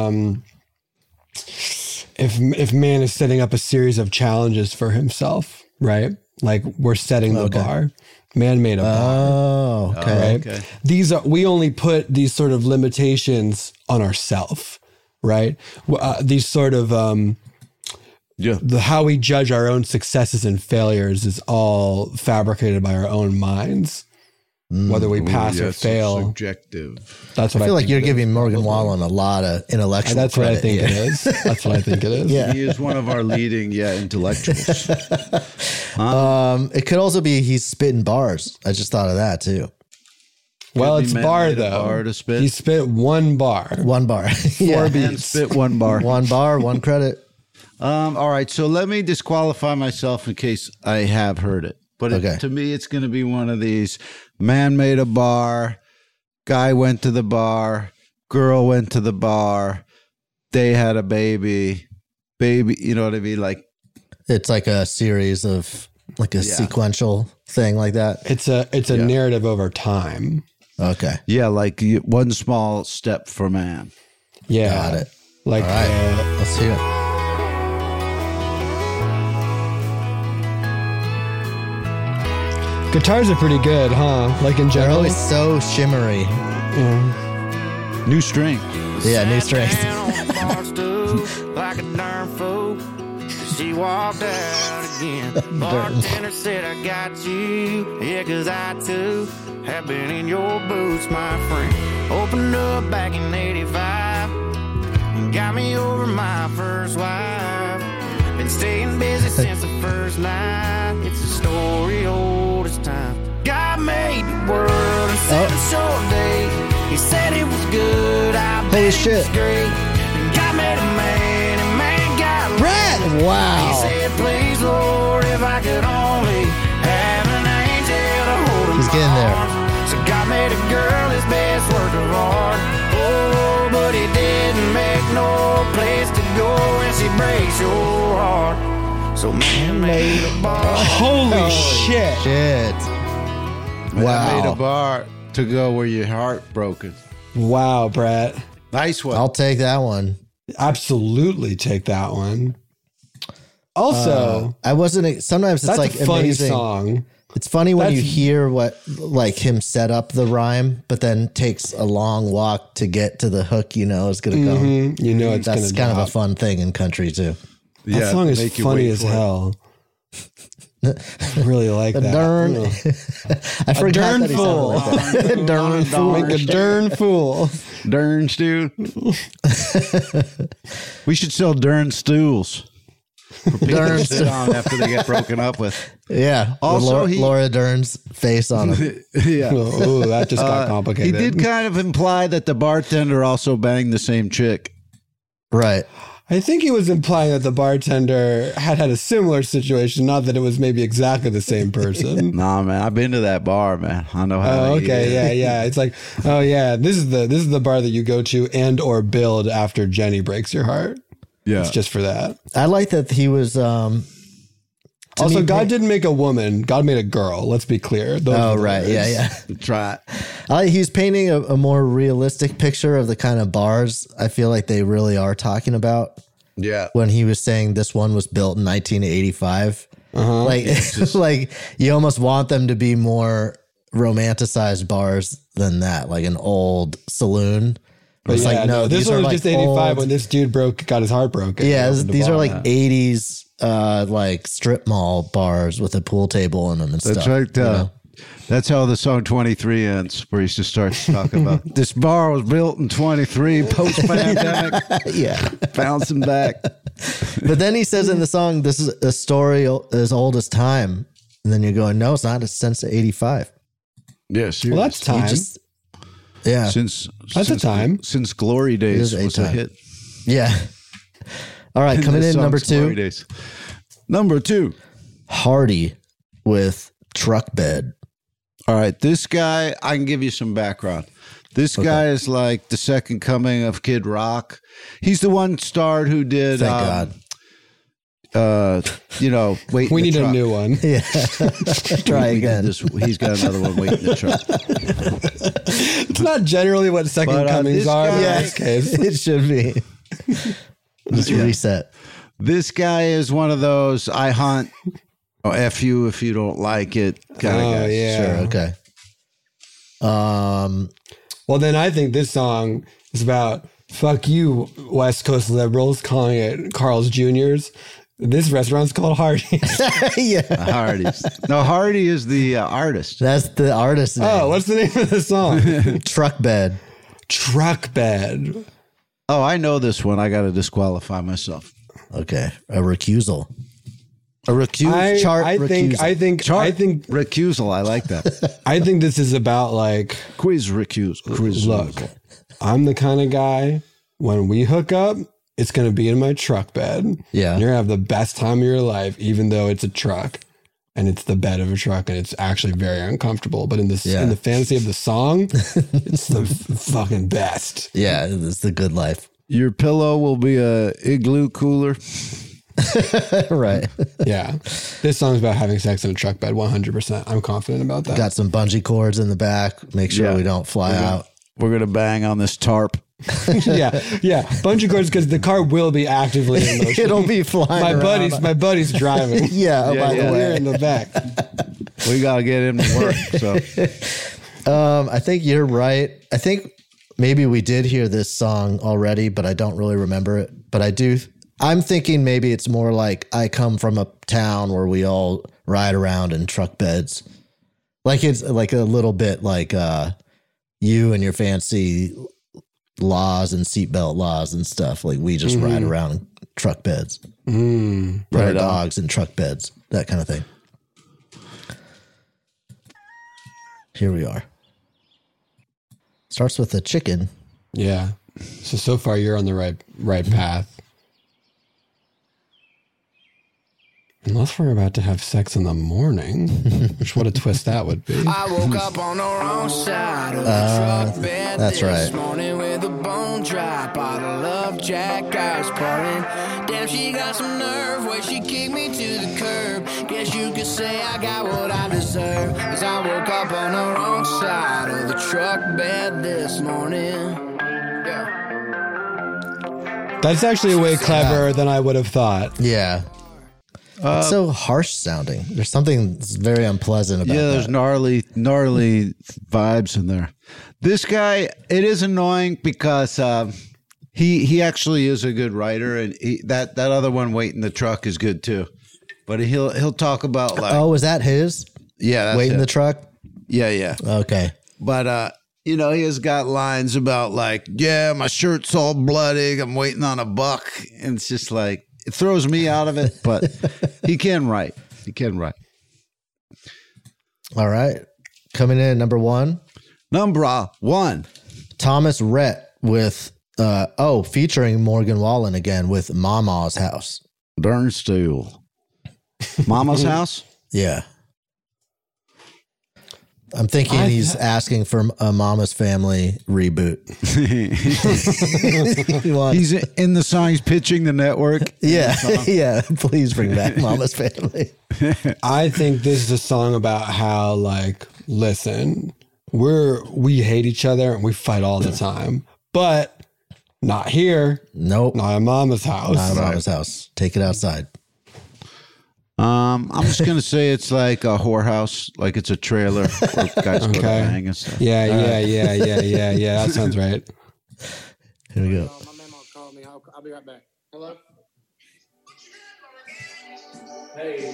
S7: if man is setting up a series of challenges for himself, right? Like we're setting the bar. Man made a bar.
S6: Oh, okay.
S7: Right? We only put these sort of limitations on ourselves, right? These sort of how we judge our own successes and failures is all fabricated by our own minds. Whether we pass or fail,
S5: Subjective.
S7: that's what
S6: I feel like
S7: think
S6: you're
S7: it is.
S6: giving Morgan Wallen a lot of intellectual
S7: That's what I
S6: credit
S7: think
S6: here.
S7: it is. That's what I think it is.
S6: Yeah.
S5: He is one of our leading, intellectuals.
S6: It could also be he's spitting bars. I just thought of that too.
S7: Well,
S5: Could be
S7: it's
S5: man
S7: bar
S5: made a
S7: though.
S5: bar to spit.
S7: He spit one bar.
S6: One bar.
S7: Four
S6: Yeah.
S7: beats.
S5: And spit one bar.
S6: One bar, one credit.
S5: All right, so let me disqualify myself in case I have heard it. But to me, it's going to be one of these: man made a bar, guy went to the bar, girl went to the bar, they had a baby, you know what I mean? Like,
S6: it's like a series of like a sequential thing like that.
S7: It's a narrative over time.
S6: Okay.
S5: Yeah, like one small step for man.
S7: Yeah.
S6: Got it.
S7: Like,
S6: all right, let's hear it.
S7: Guitars are pretty good, huh? Like in
S6: They're
S7: general.
S6: always so shimmery.
S7: Yeah.
S5: New string.
S6: Yeah, new strings.
S8: Like a darn fool. She walked out again. Bartender said, I got you. Yeah, 'cause I too have been in your boots, my friend. Opened up back in 85 and got me over my first wife. Been staying busy since the first night. It's a story old as time. God made the world in 7 short days. He said it was good. I bet it was great. And God made a man, and man got
S6: Brad! Wow.
S8: He said, please, Lord, if I could only have an angel to hold him.
S6: He's getting there.
S8: So God made a girl his best work of art. Oh, but he didn't make no place to go when she breaks your heart. So man made a bar.
S7: Holy shit.
S6: Shit.
S5: Man made a bar to go where your heart broken.
S7: Wow, Brett.
S5: Nice one.
S6: I'll take that one.
S7: Absolutely take that one. Also,
S6: I wasn't. Sometimes it's
S7: that's
S6: like
S7: a funny
S6: amazing.
S7: song.
S6: It's funny when you hear what like him set up the rhyme, but then takes a long walk to get to the hook. You know, it's gonna come.
S7: You know, it's
S6: That's
S7: gonna
S6: kind
S7: drop.
S6: of a fun thing in country too.
S7: That song is
S5: make you
S7: funny
S5: wait
S7: as
S5: for it.
S7: hell. I really like that.
S6: Darn.
S7: Ugh.
S6: I forgot
S7: darn
S6: that he sounded
S7: fool.
S6: like that. Darn fool.
S7: Like a darn fool.
S5: Dern stew. We should sell Dern stools. For people
S6: Dern
S5: to sit on after they get broken up with.
S6: Yeah.
S5: Also,
S6: with Laura Dern's face on him.
S5: Yeah.
S7: Oh, that just got
S5: He
S7: complicated.
S5: did kind of imply that the bartender also banged the same chick.
S6: Right.
S7: I think he was implying that the bartender had a similar situation, not that it was maybe exactly the same person.
S5: Nah, man, I've been to that bar, man. I know how.
S7: Oh, okay, yeah. It's like, oh yeah, this is the bar that you go to and or build after Jenny breaks your heart.
S5: Yeah.
S7: It's just for that.
S6: I like that he was.
S7: Also, God didn't make a woman. God made a girl. Let's be clear. Those
S6: Oh,
S7: are the
S6: right.
S7: words.
S6: Yeah.
S5: Try it.
S6: He's painting a more realistic picture of the kind of bars I feel like they really are talking about.
S5: Yeah.
S6: When he was saying this one was built in 1985. Like, like you almost want them to be more romanticized bars than that, like an old saloon.
S7: But
S6: It's
S7: yeah,
S6: like, no,
S7: this
S6: these
S7: one
S6: are
S7: was
S6: like
S7: just 85
S6: old-
S7: when this dude got his heart broken.
S6: Yeah,
S7: He opened a
S6: these are
S7: bar.
S6: like 80s like strip mall bars with a pool table in them and
S5: That's
S6: stuff.
S5: right.
S6: you know?
S5: That's how the song 23 ends, where he just starts talking about this bar was built in 23, post-pandemic,
S6: Yeah.
S5: bouncing back.
S6: But then he says in the song, this is a story as old as time. And then you're going, no, it's not. It's since 85.
S5: Yes.
S7: Well, that's time.
S6: Yeah.
S7: That's a time.
S5: Since Glory Days
S6: It is
S5: was
S6: a
S5: a
S6: time.
S5: hit.
S6: Yeah. All right. Coming
S5: This
S6: in number
S5: song's Glory
S6: 2,
S5: Days. Number 2.
S6: Hardy with Truck Bed.
S5: All right, this guy, I can give you some background. This guy is like the second coming of Kid Rock. He's the one starred who did.
S6: Thank
S5: Wait.
S7: We need a new one.
S6: Yeah. Try again.
S5: He's got another one waiting in the truck.
S7: It's not generally what second
S5: But,
S7: comings
S5: this
S7: are, but in
S5: guy-
S7: this case.
S6: It should be. Just reset.
S5: This guy is one of those I hunt. Oh, F you if you don't like it kind of guys.
S7: yeah.
S6: Sure. Okay.
S7: Well, then I think this song is about fuck you, West Coast liberals, calling it Carl's Jr.'s. This restaurant's called Hardee's.
S6: Yeah.
S5: Hardy's. No, Hardy is the artist.
S6: That's the artist name.
S7: Oh, what's the name of the song?
S6: Truck Bed.
S7: Truck Bed.
S5: Oh, I know this one. I got to disqualify myself.
S6: Okay. A recusal. A recusal.
S7: I think
S5: Recusal. I like that.
S7: I think this is about like,
S5: Quiz recusal.
S7: look, I'm the kind of guy when we hook up, it's going to be in my truck bed.
S6: Yeah.
S7: You're going to have the best time of your life, even though it's a truck and it's the bed of a truck and it's actually very uncomfortable. But in the fantasy of the song, it's the fucking best.
S6: Yeah, it's the good life.
S5: Your pillow will be a igloo cooler.
S6: Right.
S7: Yeah. This song's about having sex in a truck bed, 100%. I'm confident about that.
S6: Got some bungee cords in the back. Make sure we don't fly out.
S5: We're going to bang on this tarp.
S7: Yeah. Bungee cords, because the car will be actively in motion.
S6: It'll be flying around.
S7: My buddy's driving.
S6: By the way.
S7: We're in the back.
S5: We got to get him to work. So
S6: I think you're right. I think maybe we did hear this song already, but I don't really remember it. But I'm thinking maybe it's more like I come from a town where we all ride around in truck beds. Like it's like a little bit like you and your fancy laws and seatbelt laws and stuff. Like we just ride around in truck beds. Put our dogs in truck beds, that kind of thing. Here we are. Starts with a chicken.
S7: Yeah. So far you're on the right path. Unless we're about to have sex in the morning, which what a twist that would be.
S8: I woke up on the wrong side of the truck bed
S6: that's
S8: this
S6: right.
S8: morning with a bone dry bottle of Jack I was pouring. Damn, she got some nerve where she kicked me to the curb. Guess you could say I got what I deserve, 'cause I woke up on the wrong side of the truck bed this morning. Yeah.
S7: That's actually way cleverer than I would have thought.
S6: Yeah. It's so harsh sounding. There's something that's very unpleasant about
S5: there's
S6: that.
S5: gnarly vibes in there. This guy, it is annoying because he actually is a good writer, and that other one, Wait in the Truck, is good too. But he'll talk about like,
S6: Oh, is that his?
S5: yeah, that's
S6: Wait in
S5: it.
S6: the truck?
S5: Yeah.
S6: Okay.
S5: But he has got lines about like, yeah, my shirt's all bloody, I'm waiting on a buck, and it's just like, it throws me out of it. But he can write.
S6: All right. Coming in at number one.
S5: Number one.
S6: Thomas Rhett with, featuring Morgan Wallen again with Mama's House.
S5: Darn Steel. Mama's House?
S6: Yeah. I'm thinking he's asking for a Mama's Family reboot.
S5: He's in the song. He's pitching the network.
S6: Yeah. Yeah. Please bring back Mama's Family.
S7: I think this is a song about how, like, listen, we hate each other and we fight all the time, but not here.
S6: Nope.
S7: Not at Mama's house.
S6: Not at Mama's house. Take it outside.
S5: I'm just gonna say it's like a whorehouse, like it's a trailer where guys go to bang and stuff.
S7: Yeah. That sounds right.
S6: Here we go.
S9: My memo called me. I'll be right back. Hello? Hey.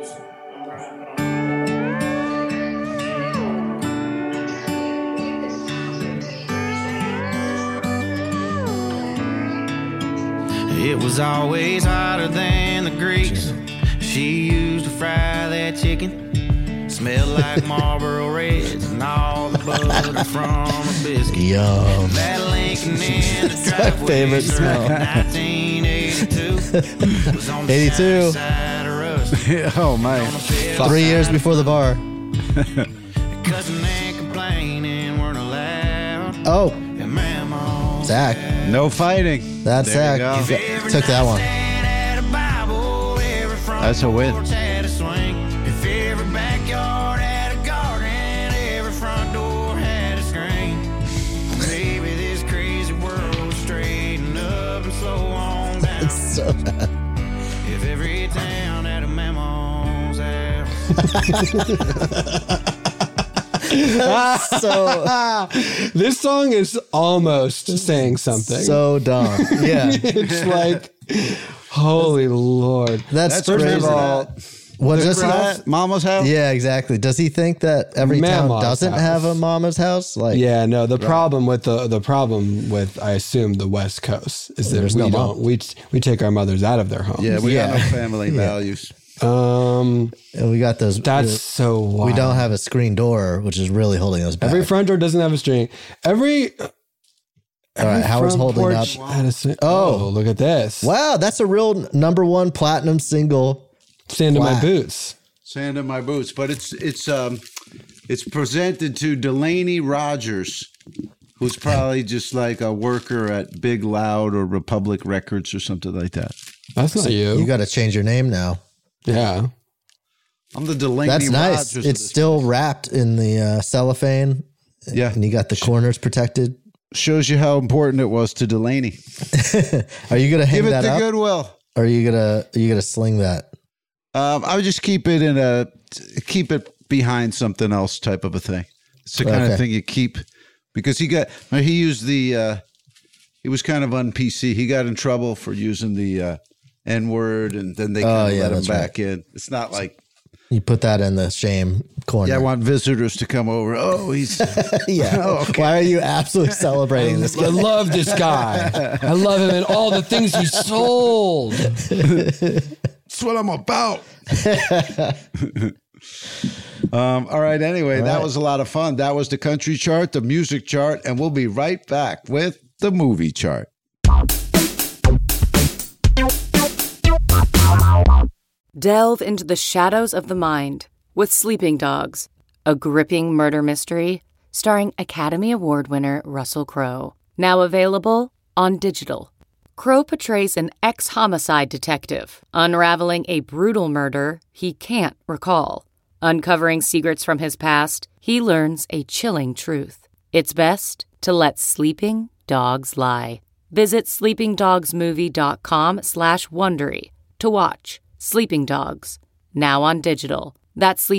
S8: It was always hotter than the grease she used to fry that chicken. Smelled like Marlboro Reds and all the butter from a biscuit.
S6: Yum.
S8: That Lincoln in the
S6: It's my
S8: driveway
S6: favorite smell.
S8: 1982 was on the
S6: 82.
S8: side of Rust.
S5: Oh man.
S6: 3 years before the bar.
S8: Cussing and complaining weren't allowed.
S6: Oh,
S8: And Mama
S6: Zach.
S5: No fighting.
S6: That's
S5: There you
S6: Zach.
S5: go.
S6: Took that one.
S5: That's a win.
S8: If every backyard had a garden, every front door had a screen, maybe this crazy world would straighten up and slow on down.
S6: It's so bad.
S8: If every town had a Mama's house.
S6: So
S7: This song is almost saying something.
S6: so dumb. Yeah.
S7: It's like, holy Lord.
S6: That's
S5: First
S6: crazy.
S5: of all,
S6: What does
S5: Mama's house?
S6: Yeah, exactly. Does he think that every town
S7: Mama's
S6: doesn't
S7: house.
S6: have a Mama's house? Like,
S7: Yeah, no, the problem with I assume the West Coast is that
S6: There's
S7: we
S6: no
S7: don't
S6: mom.
S7: we take our mothers out of their homes.
S5: Yeah, we got
S6: Yeah.
S5: no family values.
S6: and we got those.
S7: That's so wild.
S6: we don't have a screen door, which is really holding us back.
S7: Every front door doesn't have a string.
S6: All right, Howard's
S7: Front
S6: holding
S7: porch
S6: up.
S7: had a
S6: Oh.
S7: look at this.
S6: Wow, that's a real #1 platinum single.
S7: Stand in my
S6: Flat.
S7: boots.
S5: Sand in my boots, but it's presented to Delaney Rogers, who's probably just like a worker at Big Loud or Republic Records or something like that.
S7: That's not you.
S6: You got to change your name now.
S7: Yeah.
S5: I'm the Delaney
S6: That's nice.
S5: Rogers.
S6: It's still wrapped in the cellophane.
S5: Yeah.
S6: And you got the corners protected.
S5: Shows you how important it was to Delaney.
S6: Are you going to hang
S5: Give it
S6: that
S5: to
S6: up?
S5: Goodwill.
S6: Or are you gonna sling that?
S5: I would just keep it behind something else type of a thing. It's the kind of thing you keep because he was kind of un-PC. He got in trouble for using the N-word, and then they kind of let him back in. It's not like
S6: you put that in the shame corner.
S5: Yeah, I want visitors to come over. Oh, he's
S6: yeah.
S5: Oh, okay.
S6: Why are you absolutely celebrating this guy?
S7: I love this guy. I love him and all the things he sold.
S5: That's what I'm about. All right. Anyway, that was a lot of fun. That was the country chart, the music chart, and we'll be right back with the movie chart.
S10: Delve into the shadows of the mind with Sleeping Dogs, a gripping murder mystery starring Academy Award winner Russell Crowe. Now available on digital. Crowe portrays an ex-homicide detective unraveling a brutal murder he can't recall. Uncovering secrets from his past, he learns a chilling truth. It's best to let sleeping dogs lie. Visit sleepingdogsmovie.com/Wondery to watch Sleeping Dogs, now on digital. That's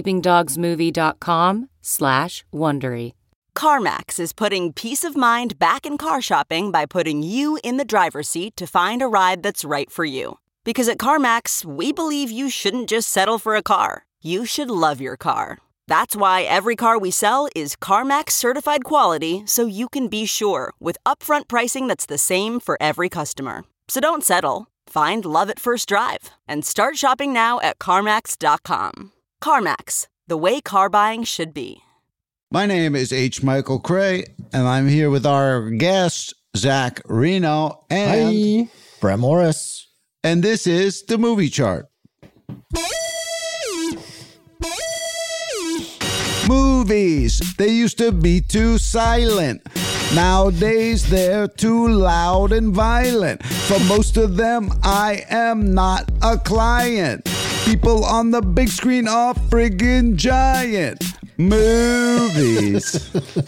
S10: sleepingdogsmovie.com/Wondery.
S11: CarMax is putting peace of mind back in car shopping by putting you in the driver's seat to find a ride that's right for you. Because at CarMax, we believe you shouldn't just settle for a car. You should love your car. That's why every car we sell is CarMax certified quality, so you can be sure with upfront pricing that's the same for every customer. So don't settle. Find love at first drive and start shopping now at CarMax.com. CarMax, the way car buying should be.
S5: My name is H. Michael Cray, and I'm here with our guest, Zach Reno, and
S6: Brett Morris.
S5: And this is the movie chart. Movies. They used to be too silent. Nowadays, they're too loud and violent. For most of them, I am not a client. People on the big screen are friggin' giant. Movies.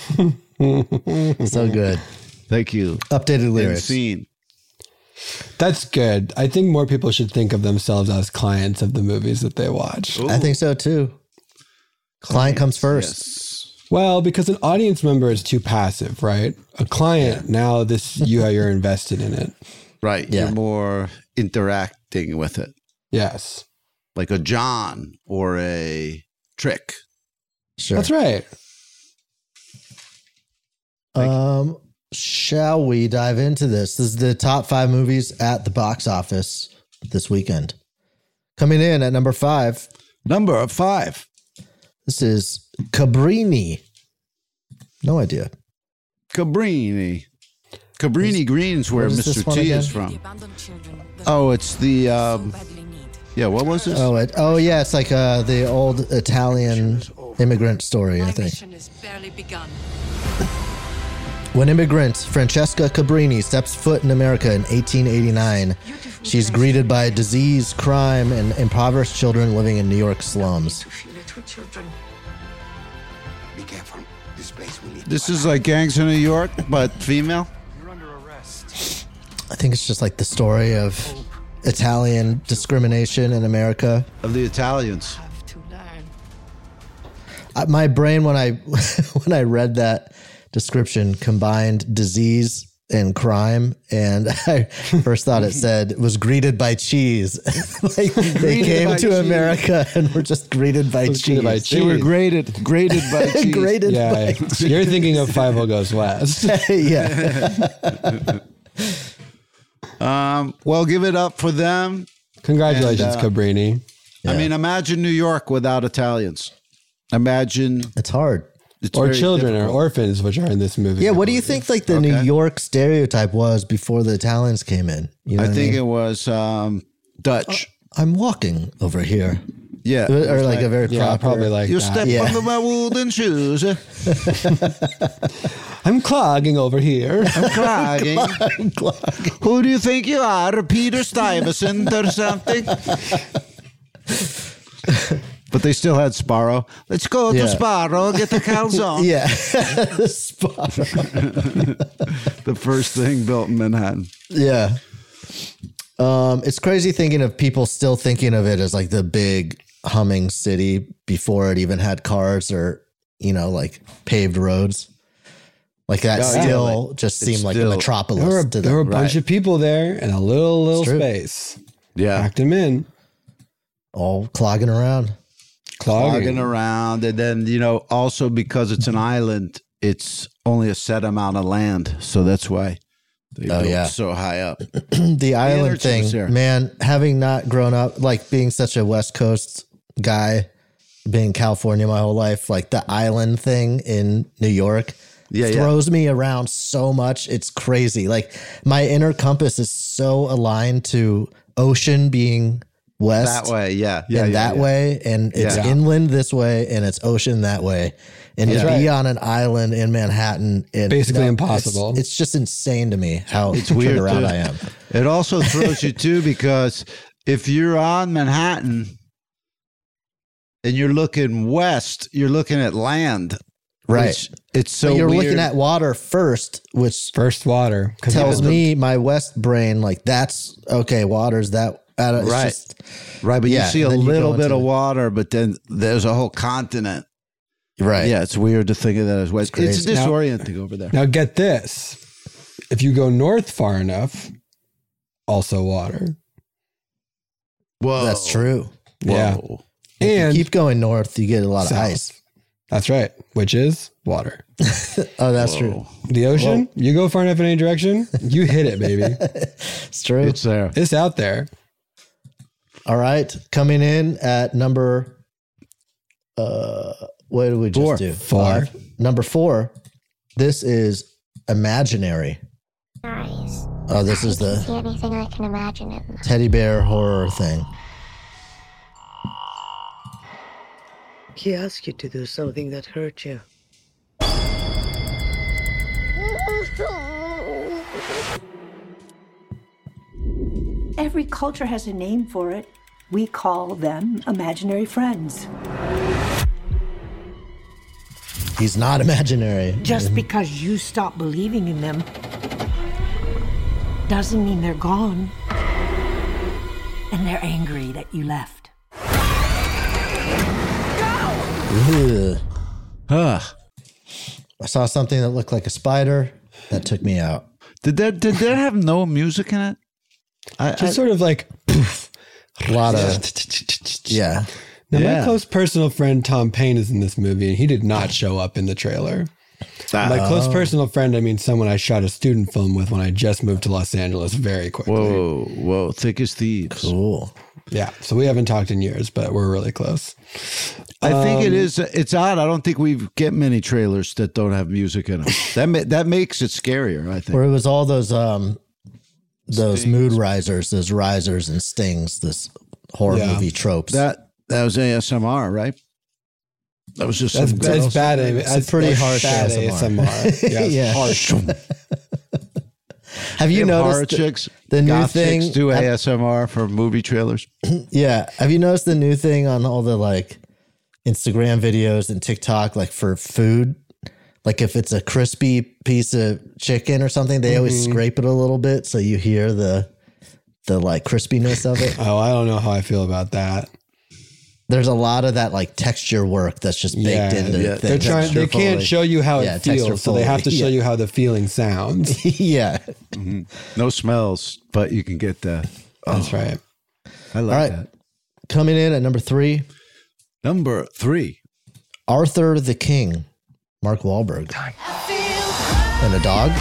S6: So good.
S5: Thank you.
S6: Updated lyrics.
S5: Scene.
S7: That's good. I think more people should think of themselves as clients of the movies that they watch.
S6: I think so too. Client comes first.
S5: Yes.
S7: Well, because an audience member is too passive, right? A client, now you're invested in it.
S5: Right.
S6: Yeah.
S5: You're more interacting with it.
S7: Yes.
S5: Like a John or a Trick.
S6: Sure.
S7: That's right.
S6: Shall we dive into this? This is the top 5 movies at the box office this weekend. Coming in at number 5.
S5: Number 5.
S6: This is Cabrini. No idea.
S5: Cabrini. Cabrini Green's where
S6: what is this
S5: Mr.
S6: one
S5: T
S6: again?
S5: is from. Oh, it's the yeah, what was this?
S6: Oh yeah, it's like the old Italian immigrant story, I think. When immigrant Francesca Cabrini steps foot in America in 1889, she's greeted by disease, crime, and impoverished children living in New York slums.
S2: Be careful. This place will lead.
S5: This is like Gangs of New York, but female.
S6: I think it's just like the story of Italian discrimination in America.
S5: Of the Italians.
S6: My brain, when I read that description, combined disease and crime, and I first thought it said it was greeted by cheese. Like they came to America and were just greeted by cheese.
S5: They were graded by cheese.
S6: Graded
S7: Yeah,
S6: by
S7: yeah. You're thinking of 5 Goes West.
S6: yeah.
S5: Well, give it up for them.
S7: Congratulations,
S5: And,
S7: Cabrini.
S5: I mean, imagine New York without Italians. Imagine
S6: It's hard.
S7: or
S5: very
S7: children
S5: difficult.
S7: or orphans, which are in this movie.
S6: Yeah, what do you think like the New York stereotype was before the Italians came in? You know
S5: I
S6: what
S5: think
S6: mean?
S5: it was Dutch.
S6: I'm walking over here.
S5: Yeah.
S6: Or like a very proper.
S7: probably like
S5: You
S7: that.
S5: step
S6: Yeah.
S5: under my wooden shoes.
S7: I'm clogging over here.
S5: I'm clogging. Who do you think you are, Peter Stuyvesant or something? But they still had Sparrow. Let's go to Sparrow, get the calzone.
S6: Yeah. Sparrow.
S5: The first thing built in Manhattan.
S6: Yeah. It's crazy thinking of people still thinking of it as like the big humming city before it even had cars or, you know, like paved roads. Like that still just seemed like the metropolis.
S7: There were a bunch of people there in a little space.
S5: Yeah.
S7: Packed them in.
S6: All clogging around.
S5: Clogging around. And then, you know, also because it's an island, it's only a set amount of land. So that's why they built so high up.
S6: The island
S5: energy
S6: thing,
S5: was there.
S6: man, having not grown up, like being such a West Coast guy, being in California my whole life, like the island thing in New York throws me around so much. It's crazy. Like my inner compass is so aligned to ocean being west.
S5: That way,
S6: way. And it's inland this way and it's ocean that way. And to be on an island in Manhattan,
S7: Basically impossible.
S6: It's just insane to me how
S5: It's weird
S6: around
S5: too.
S6: I am.
S5: It also throws you too, because if you're on Manhattan and you're looking west, you're looking at land.
S6: Right.
S5: It's so
S6: but you're
S5: weird.
S6: looking at water first, which
S7: First water.
S6: tells me my west brain, like, that's okay, water's that. It's
S5: Right.
S6: just-
S5: Right, but you see a
S6: and then you
S5: little
S6: go
S5: bit
S6: into-
S5: of water, but then there's a whole continent.
S6: Right.
S5: Yeah, it's weird to think of that as west. It's
S6: crazy.
S5: disorienting over there.
S7: Now get this. If you go north far enough, also water.
S5: Whoa.
S6: That's true.
S7: Yeah.
S5: Whoa.
S7: And
S6: Keep going north, you get a lot
S7: south.
S6: of ice.
S7: That's right. Which is water.
S6: Oh, that's true.
S7: The ocean, you go far enough in any direction, you hit it, baby.
S6: It's true.
S5: It's there.
S7: It's out there.
S6: All right. Coming in at number, what did we just
S5: Four.
S6: do?
S7: 4.
S6: 5. Number 4. This is Imaginary.
S12: Nice.
S6: Oh, this is
S12: See
S6: the
S12: anything I can imagine in
S6: teddy bear horror thing.
S13: He asked you to do something that hurt you.
S14: Every culture has a name for it. We call them imaginary friends.
S6: He's not imaginary.
S14: Just because you stop believing in them doesn't mean they're gone. And they're angry that you left.
S6: Ugh.
S5: Huh.
S6: I saw something that looked like a spider. That took me out.
S5: Did that have no music in it?
S7: Just sort of like
S6: A lot of, yeah.
S7: Now, my close personal friend Tom Payne is in this movie, and he did not show up in the trailer. My close personal friend, I mean someone I shot a student film with when I just moved to Los Angeles very quickly.
S5: Whoa, thick as thieves.
S6: Cool.
S7: Yeah, so we haven't talked in years, but we're really close.
S5: I think it's odd. I don't think we get many trailers that don't have music in them. That makes it scarier, I think.
S6: Where it was all those mood risers, those risers and stings, this horror movie tropes.
S5: That was ASMR, right? That was just
S7: that's bad.
S6: It's pretty harsh
S7: bad
S6: ASMR.
S7: Yeah, harsh.
S6: Have you noticed
S5: horror chicks,
S6: the new
S5: goth
S6: thing?
S5: chicks do ASMR for movie trailers.
S6: Yeah. Have you noticed the new thing on all the like Instagram videos and TikTok, like for food? Like if it's a crispy piece of chicken or something, they always scrape it a little bit so you hear the like crispiness of it.
S7: Oh, I don't know how I feel about that.
S6: There's a lot of that like texture work that's just baked into things.
S7: They're trying. They can't show you how it feels, so they have to show you how the feeling sounds.
S6: Yeah.
S5: No smells, but you can get that.
S7: That's right.
S5: I like that.
S6: Coming in at number 3.
S5: Number 3.
S6: Arthur the King. Mark Wahlberg. And a dog.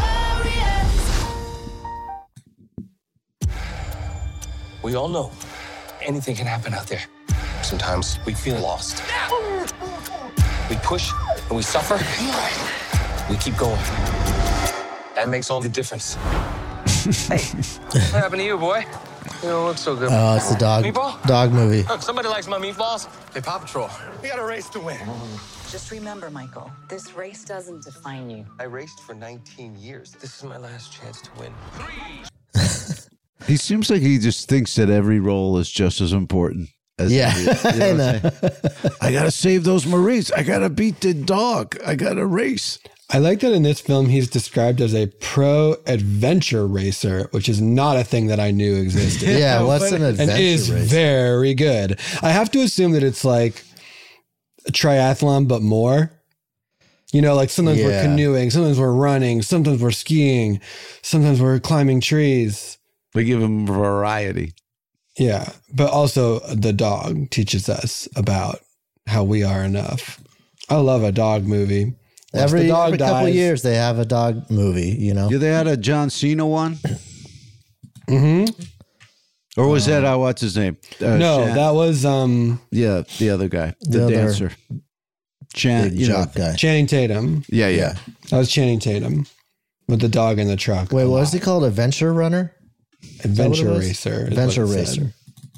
S15: We all know anything can happen out there. Sometimes we feel lost. We push and we suffer. We keep going. That makes all the difference. Hey, what happened to you, boy? You don't look so good.
S6: Oh, it's the dog movie.
S15: Look, somebody likes my meatballs. Hey, Paw Patrol.
S2: We got a race to win.
S16: Just remember, Michael, this race doesn't define you.
S15: I raced for 19 years. This is my last chance to win.
S5: He seems like he just thinks that every role is just as important. As
S6: Yeah,
S5: I know. I got to save those Marines. I got to beat the dog. I got to race.
S7: I like that in this film, he's described as a pro-adventure racer, which is not a thing that I knew existed.
S6: Yeah, what's an adventure
S7: and is
S6: racer?
S7: very good. I have to assume that it's like a triathlon, but more. You know, like sometimes we're canoeing, sometimes we're running, sometimes we're skiing, sometimes we're climbing trees.
S5: We give him variety.
S7: Yeah, but also the dog teaches us about how we are enough. I love a dog movie.
S6: Every couple of years they have a dog movie, you know.
S5: Yeah, they had a John Cena one.
S7: Mm-hmm.
S5: Or was that what's his name?
S7: No, that was
S5: yeah, the other guy, the
S6: other
S5: dancer,
S6: guy.
S7: Channing Tatum.
S5: Yeah.
S7: That was Channing Tatum with the dog in the truck.
S6: Wait, what is he called? Adventure Runner?
S7: Adventure Racer.
S6: Adventure Racer.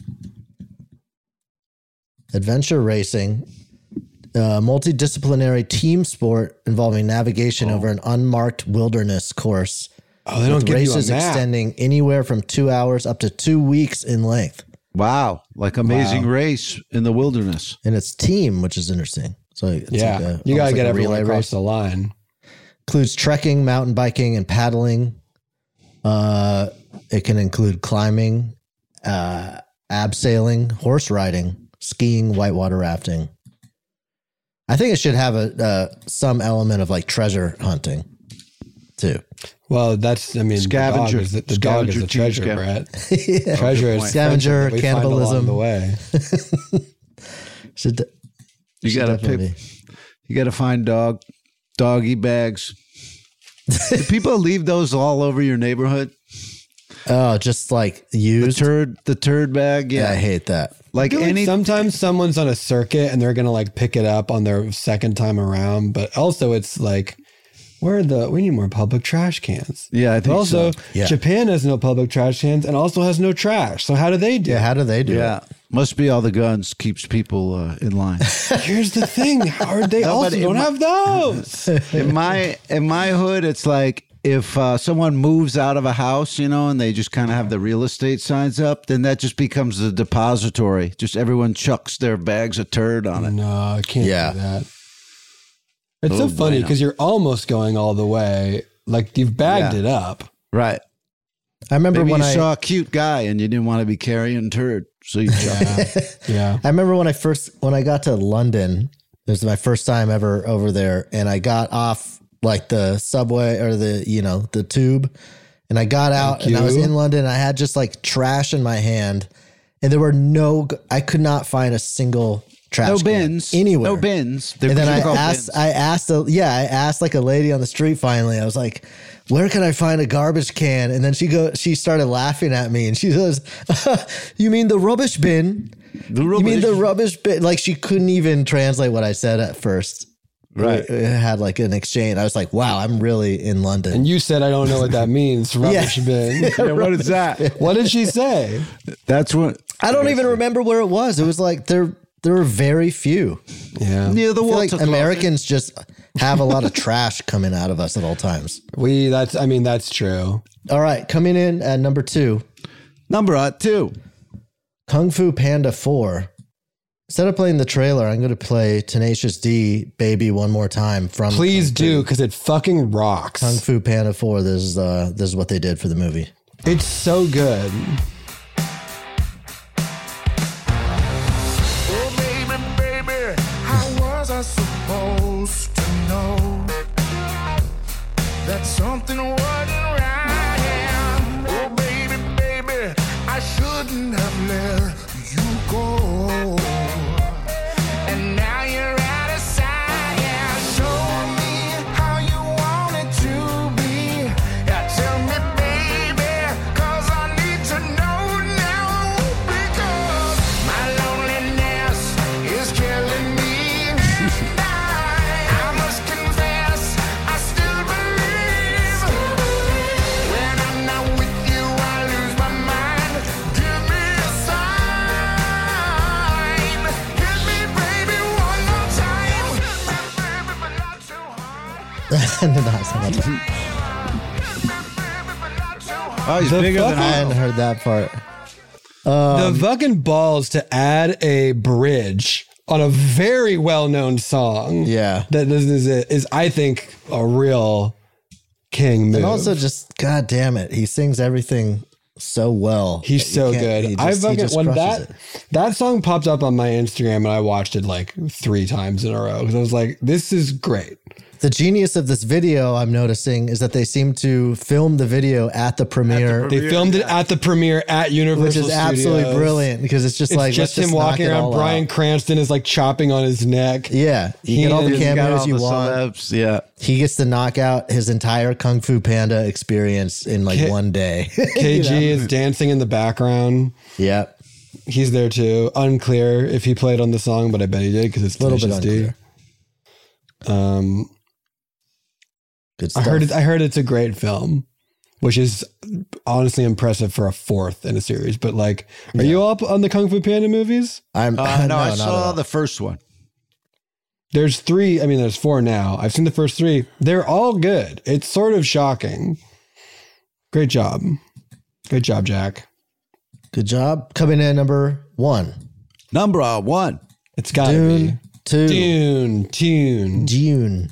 S6: Adventure racing. Multidisciplinary team sport involving navigation over an unmarked wilderness course.
S7: Oh, they don't give you a
S6: races
S7: map.
S6: extending anywhere from 2 hours up to 2 weeks in length.
S5: Wow, like Amazing Race in the wilderness.
S6: And it's team, which is interesting. So it's
S7: you got to get everyone across the line.
S6: Includes trekking, mountain biking, and paddling. It can include climbing, abseiling, horse riding, skiing, whitewater rafting. I think it should have some element of like treasure hunting too.
S7: Well, that's, I mean,
S5: Scavenger.
S7: The dog is the treasure,
S5: Scavenger.
S7: Brett.
S6: Yeah.
S7: Treasure is
S6: Scavenger,
S7: that we find
S6: cannibalism.
S7: along the way.
S5: You got to pick. You got to find doggy bags. Do people leave those all over your neighborhood?
S6: Oh, just like used
S5: the turd bag. Yeah,
S6: I hate that.
S5: Like
S7: sometimes someone's on a circuit and they're gonna like pick it up on their second time around, but also it's like, we need more public trash cans.
S5: Yeah, I think
S7: also,
S5: so. Yeah.
S7: Japan has no public trash cans and also has no trash. So how do they do?
S6: How do they do it?
S5: Must be all the guns keeps people in line.
S7: Here's the thing: they also don't have those.
S5: In my hood, it's like if someone moves out of a house, and they just kind of have the real estate signs up, then that just becomes the depository. Just everyone chucks their bags of turd on it.
S7: No, I can't do that. It's so funny because you're almost going all the way. Like you've bagged it up.
S5: Right.
S6: I remember
S5: Maybe
S6: when
S5: you
S6: I
S5: saw a cute guy and you didn't want to be carrying turd, so you chucked it.
S7: Yeah.
S6: I remember when I got to London, it was my first time ever over there, and I got off like the subway or the tube, and I got out and I was in London. I had just like trash in my hand, and there were I could not find a single trash
S5: bins
S6: anywhere.
S5: No bins.
S6: And then I asked like a lady on the street. Finally, I was like, "Where can I find a garbage can?" And then she started laughing at me, and she says, "You mean the rubbish bin? You mean the rubbish bin?" Like she couldn't even translate what I said at first.
S5: Right.
S6: It had like an exchange. I was like, wow, I'm really in London.
S7: And you said, I don't know what that means. Rubbish bin.
S5: Yeah, what is that?
S7: What did she say?
S5: That's what
S6: I don't even remember where it was. It was like there were very few.
S7: Yeah.
S5: Near the
S6: I feel
S5: water
S6: like Americans just have a lot of trash coming out of us at all times.
S7: That's true.
S6: All right, coming in at number 2.
S5: Number 2.
S6: Kung Fu Panda 4. Instead of playing the trailer, I'm going to play Tenacious D Baby one more time from
S7: Please do, because it fucking rocks.
S6: Kung Fu Panda 4. This is what they did for the movie.
S7: It's so good.
S4: Oh, baby, how was I supposed to know that something wasn't right? Oh, baby, I shouldn't have let you go. And now you're out of sight. Yeah, show me how you want it to be. Yeah, tell me, baby, 'cause I need to know now. Because my loneliness is killing me. And
S5: Oh, he's bigger than
S6: I hadn't heard that part.
S7: The fucking balls to add a bridge on a very well-known song.
S6: Yeah.
S7: That is I think, a real king move.
S6: And also just, God damn it, he sings everything so well.
S7: He's so good. When that song popped up on my Instagram and I watched it like 3 times in a row because I was like, this is great.
S6: The genius of this video, I'm noticing, is that they seem to film the video at the premiere.
S7: They filmed it at the premiere at Universal
S6: Which is
S7: Studios.
S6: absolutely brilliant because it's just like,
S7: just him walking around. Bryan Cranston is like chopping on his neck.
S6: Yeah. You get all the cameos you want.
S5: Celebs, yeah.
S6: He gets to knock out his entire Kung Fu Panda experience in like one day.
S7: KG is dancing in the background.
S6: Yep.
S7: He's there too. Unclear if he played on the song, but I bet he did because it's
S6: a little bit
S7: Tenacious
S6: unclear.
S7: D.
S6: Good
S7: I
S6: stuff.
S7: heard it's a great film, which is honestly impressive for a 4th in a series. But like, are you up on the Kung Fu Panda movies?
S6: I'm
S5: no, I saw the first one.
S7: There's 3. I mean, there's 4 now. I've seen the first 3. They're all good. It's sort of shocking. Great job. Good job, Jack.
S6: Good job. Coming in number 1.
S5: Number 1.
S7: It's gotta
S6: Dune
S7: be
S6: 2.
S7: Dune.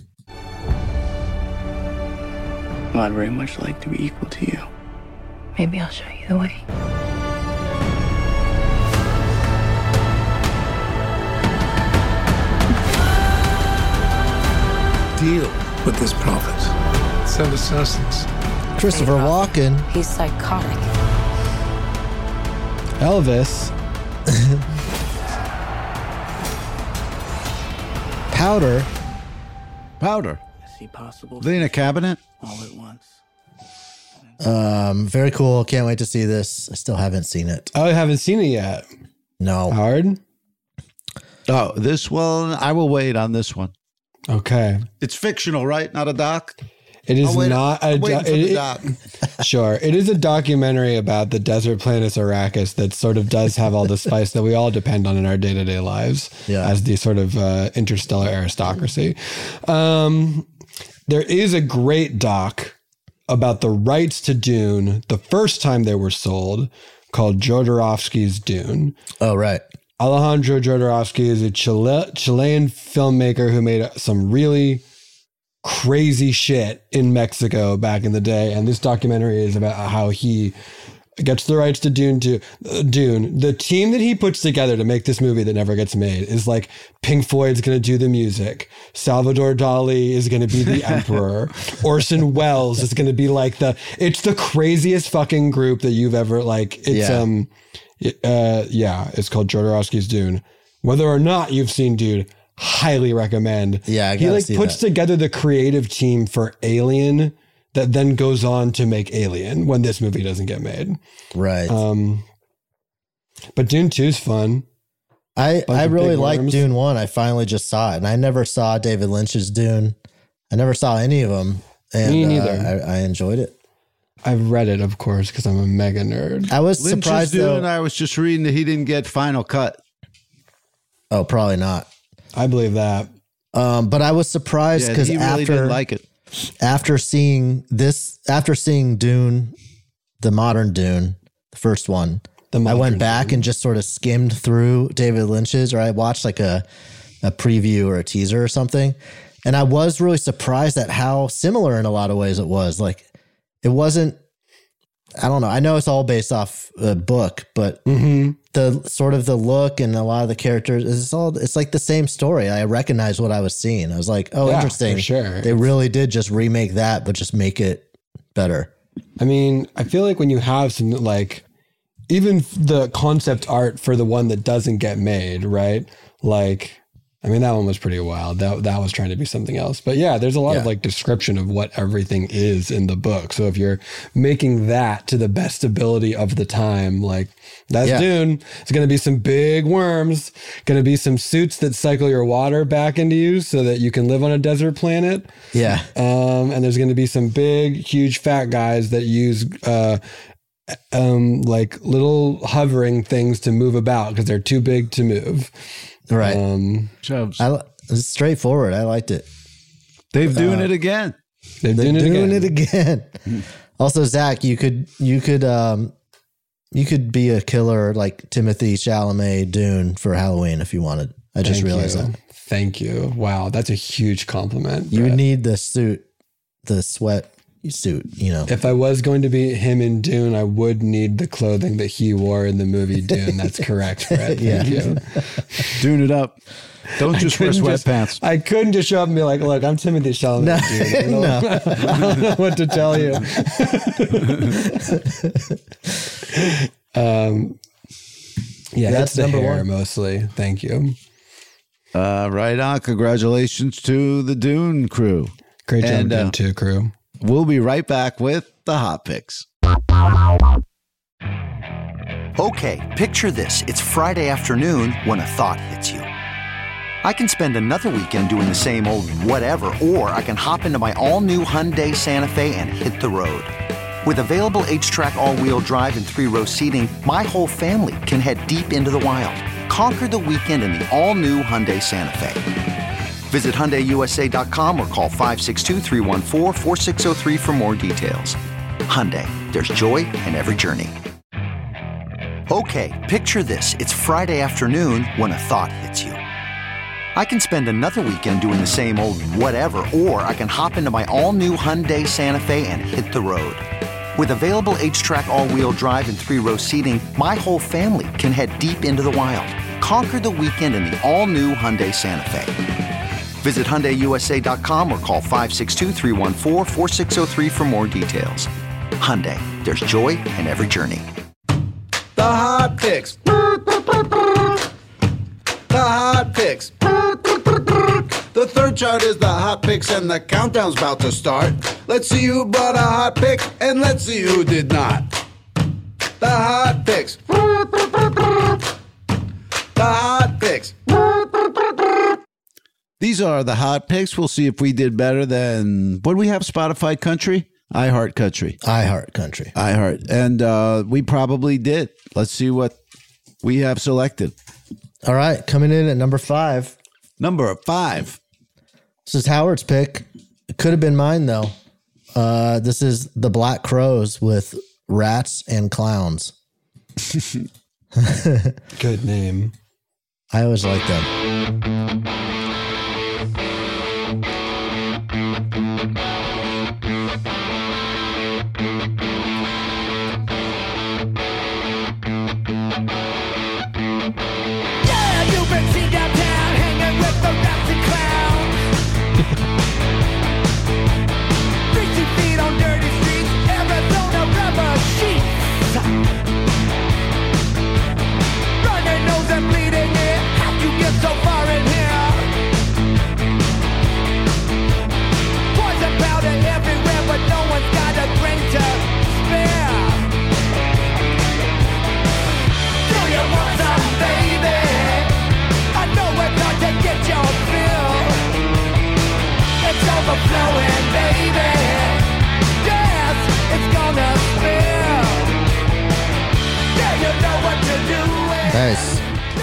S17: Well, I'd very much like to be equal to you.
S12: Maybe I'll show you the way.
S17: Deal with this prophet. Send assassins.
S6: Christopher Walken.
S12: He's psychotic.
S7: Elvis.
S6: Powder.
S17: See possible.
S5: They in a cabinet?
S17: All at once.
S6: Very cool. Can't wait to see this. I still haven't seen it.
S7: Oh, I haven't seen it yet.
S6: No.
S7: Hard?
S5: Oh, this one, I will wait on this one.
S7: Okay.
S5: It's fictional, right? Not a doc?
S7: It is not a
S5: doc.
S7: Sure. It is a documentary about the desert planet Arrakis that sort of does have all the spice that we all depend on in our day-to-day lives as the sort of interstellar aristocracy. There is a great doc about the rights to Dune the first time they were sold called Jodorowsky's Dune.
S6: Oh, right.
S7: Alejandro Jodorowsky is a Chilean filmmaker who made some really crazy shit in Mexico back in the day. And this documentary is about how he gets the rights to Dune. The team that he puts together to make this movie that never gets made is like Pink Floyd's going to do the music. Salvador Dali is going to be the emperor. Orson Welles is going to be like it's the craziest fucking group that you've ever it's called Jodorowsky's Dune. Whether or not you've seen Dune, highly recommend.
S6: Yeah,
S7: he puts together the creative team for Alien that then goes on to make Alien when this movie doesn't get made.
S6: Right.
S7: But Dune 2 is fun.
S6: I really liked Dune 1. I finally just saw it, and I never saw David Lynch's Dune. I never saw any of them. And,
S7: me neither.
S6: I enjoyed it.
S7: I've read it, of course, because I'm a mega nerd.
S6: I was
S5: Lynch's
S6: surprised
S5: Dune,
S6: though.
S5: I was just reading that he didn't get final cut.
S6: Oh, probably not.
S7: I believe that.
S6: But I was surprised because
S5: he really didn't like it.
S6: After seeing Dune, the modern Dune, the first one, I went back and just sort of skimmed through David Lynch's, or I watched like a preview or a teaser or something. And I was really surprised at how similar in a lot of ways it was. Like, it wasn't, I don't know. I know it's all based off a book, but the sort of the look and a lot of the characters, it's like the same story. I recognized what I was seeing. I was like, oh, interesting.
S7: For sure.
S6: They really did just remake that, but just make it better.
S7: I mean, I feel like when you have some even the concept art for the one that doesn't get made, right? I mean, that one was pretty wild. That was trying to be something else. But yeah, there's a lot of description of what everything is in the book. So if you're making that to the best ability of the time, that's Dune. It's going to be some big worms, going to be some suits that cycle your water back into you so that you can live on a desert planet.
S6: Yeah.
S7: And there's going to be some big, huge fat guys that use little hovering things to move about because they're too big to move.
S6: Right. It's straightforward. I liked it.
S5: They've doing it again.
S6: They're doing it again. Also, Zach, you could be a killer like Timothy Chalamet Dune for Halloween if you wanted. I just realized that.
S7: Thank you. Wow, that's a huge compliment.
S6: You would need the suit, the sweat suit, you know.
S7: If I was going to be him in Dune, I would need the clothing that he wore in the movie Dune. That's correct, Brett. Thank you.
S5: Dune it up. Don't just wear sweatpants.
S7: I couldn't just show up and be like, look, I'm Timothy Chalamet. I don't know what to tell you. Yeah, that's the number hair one. Mostly. Thank you.
S5: Right on. Congratulations to the Dune crew.
S7: Great job, Dune 2 crew.
S5: We'll be right back with the hot picks.
S18: Okay, picture this. It's Friday afternoon when a thought hits you. I can spend another weekend doing the same old whatever, or I can hop into my all-new Hyundai Santa Fe and hit the road. With available H-Track all-wheel drive and 3-row seating, my whole family can head deep into the wild. Conquer the weekend in the all-new Hyundai Santa Fe. Visit HyundaiUSA.com or call 562-314-4603 for more details. Hyundai, there's joy in every journey. Okay, picture this. It's Friday afternoon when a thought hits you. I can spend another weekend doing the same old whatever, or I can hop into my all-new Hyundai Santa Fe and hit the road. With available H-Track all-wheel drive and 3-row seating, my whole family can head deep into the wild. Conquer the weekend in the all-new Hyundai Santa Fe. Visit HyundaiUSA.com or call 562-314-4603 for more details. Hyundai, there's joy in every journey.
S5: The hot picks. The hot picks. The third chart is the hot picks and the countdown's about to start. Let's see who brought a hot pick and let's see who did not. The hot picks. The hot picks. These are the hot picks. We'll see if we did better than, what do we have, Spotify Country? iHeart Country.
S6: iHeart Country.
S5: iHeart. And we probably did. Let's see what we have selected.
S6: All right. Coming in at number 5.
S5: Number 5.
S6: This is Howard's pick. It could have been mine, though. This is the Black Crowes with Rats and Clowns.
S7: Good name.
S6: I always like them. Nice.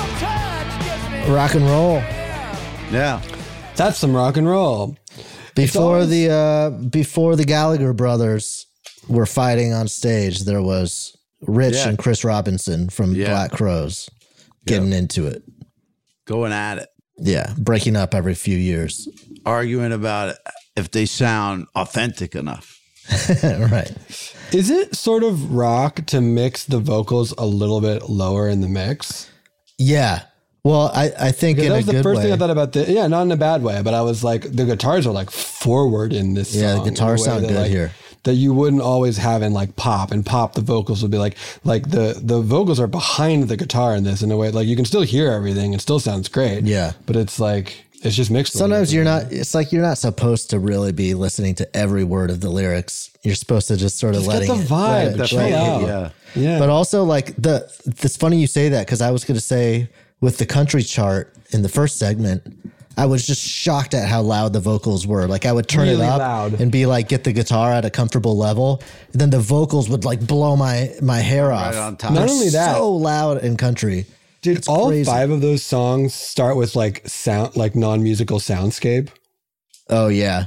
S6: Rock and roll.
S5: Yeah.
S7: That's some rock and roll.
S6: Before the Gallagher brothers were fighting on stage, there was Rich and Chris Robinson from Black Crowes getting into it.
S5: Going at it.
S6: Yeah. Breaking up every few years.
S5: Arguing about it, if they sound authentic enough.
S6: Right.
S7: Is it sort of rock to mix the vocals a little bit lower in the mix?
S6: Yeah. Well, I think in a good way. That was the first
S7: thing I thought about. Not in a bad way, but I was like, the guitars are like forward in this song.
S6: Yeah, the guitars sound good here.
S7: That you wouldn't always have in like pop. And pop, the vocals would be like the vocals are behind the guitar in this in a way. Like you can still hear everything. It still sounds great.
S6: Yeah.
S7: But it's like, it's just mixed.
S6: Sometimes you're not, it's like you're not supposed to really be listening to every word of the lyrics. You're supposed to just sort of let
S7: the vibe.
S6: Yeah. But also like it's funny you say that because I was going to say with the country chart in the first segment, I was just shocked at how loud the vocals were. Like I would turn it up and be like, get the guitar at a comfortable level. And then the vocals would like blow my hair off.
S5: Right on top.
S7: Not only that,
S6: so loud in country.
S7: Dude,
S6: it's
S7: all
S6: crazy.
S7: 5 of those songs start with like sound, like non-musical soundscape.
S6: Oh yeah.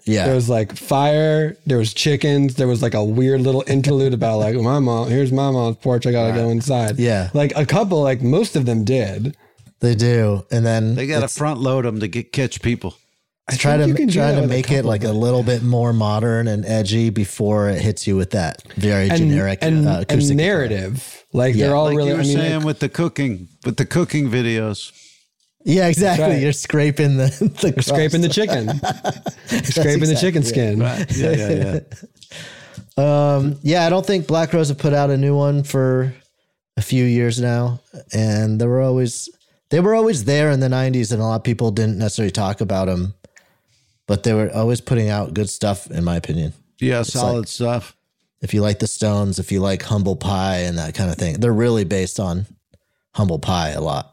S6: Yeah.
S7: There was like fire, there was chickens, there was like a weird little interlude about like here's my mom's porch, I gotta go inside.
S6: Yeah.
S7: Like a couple, like most of them did.
S6: They do. And then
S5: they got to front load them to catch people.
S6: Try to make it like a little bit more modern and edgy before it hits you with that very generic acoustic
S7: narrative. Like they're all
S5: like
S7: really.
S5: You were saying with the cooking videos.
S6: Yeah, exactly. Right. You're scraping the
S7: scraping the chicken, scraping the chicken skin.
S5: Right. Yeah.
S6: I don't think Black Rose have put out a new one for a few years now, and they were always there in the 90s, and a lot of people didn't necessarily talk about them, but they were always putting out good stuff, in my opinion.
S5: Yeah, solid stuff.
S6: If you like the Stones, if you like Humble Pie and that kind of thing, they're really based on Humble Pie a lot.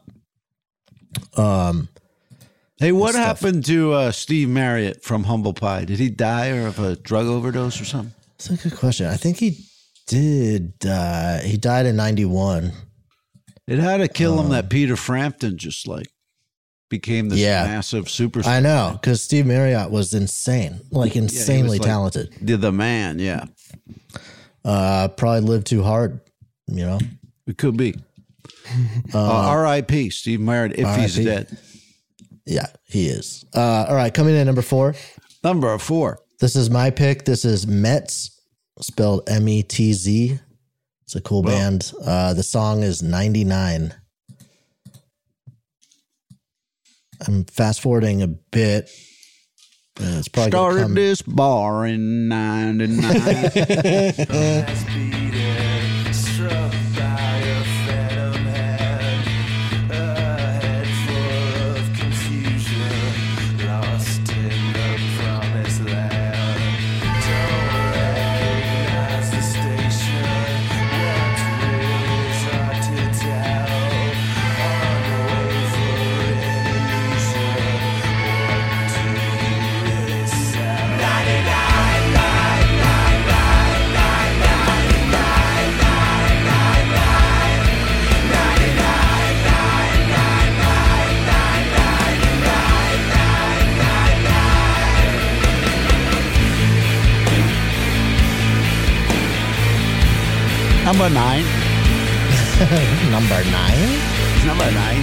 S5: Hey, what happened to Steve Marriott from Humble Pie? Did he die or of a drug overdose or something?
S6: That's a good question. I think he did. He died in 91.
S5: It had to kill him that Peter Frampton just like became this massive superstar.
S6: I know, because Steve Marriott was insane, like insanely talented.
S5: The man, yeah.
S6: Probably lived too hard, you know.
S5: It could be. R.I.P. Steve Marriott, if he's dead.
S6: Yeah, he is. All right, coming in number 4.
S5: Number 4.
S6: This is my pick. This is Metz, spelled M-E-T-Z. It's a cool band. The song is 99. I'm fast forwarding a bit. It's probably
S5: started this bar in 99. Number 9.
S6: Number 9?
S5: Number 9.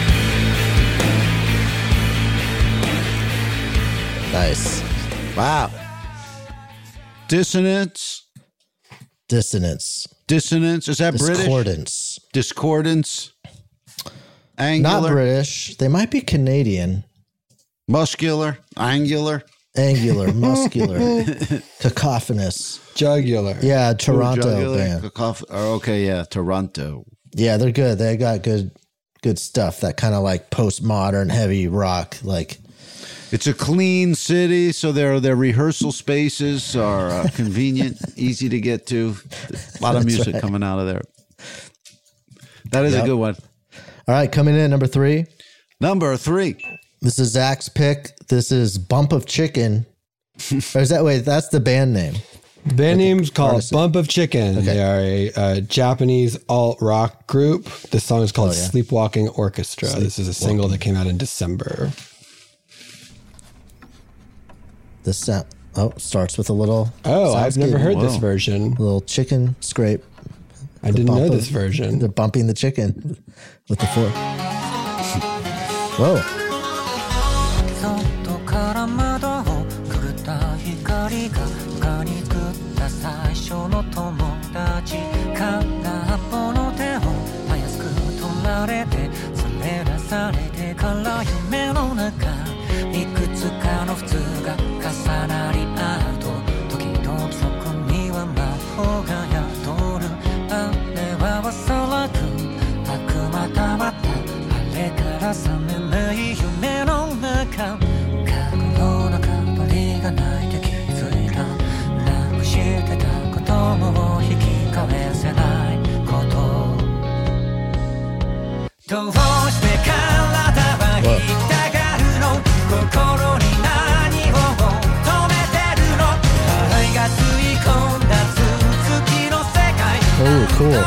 S6: Nice.
S5: Wow. Dissonance.
S6: Dissonance.
S5: Is that
S6: Discordance.
S5: British? Discordance. Angular.
S6: Not British. They might be Canadian.
S5: Muscular. Angular.
S6: Muscular. Cacophonous.
S7: Jugular.
S6: Yeah, Toronto band.
S5: Okay, yeah, Toronto.
S6: Yeah, they're good. They got good stuff. That kind of like postmodern heavy rock. Like,
S5: it's a clean city, so their rehearsal spaces are convenient, easy to get to. A lot of music coming out of there. That is a good one.
S6: All right, coming in number 3.
S5: Number 3.
S6: This is Zach's pick. This is Bump of Chicken. Or is that that's the band name?
S7: The band name's called Bump of Chicken. Okay. They are a Japanese alt-rock group. This song is called Sleepwalking Orchestra. This is a single that came out in December.
S6: This starts with a little...
S7: Oh, I've never heard this version.
S6: A little chicken scrape.
S7: I didn't know this version.
S6: They're bumping the chicken with the fork. Whoa. Oh, cool.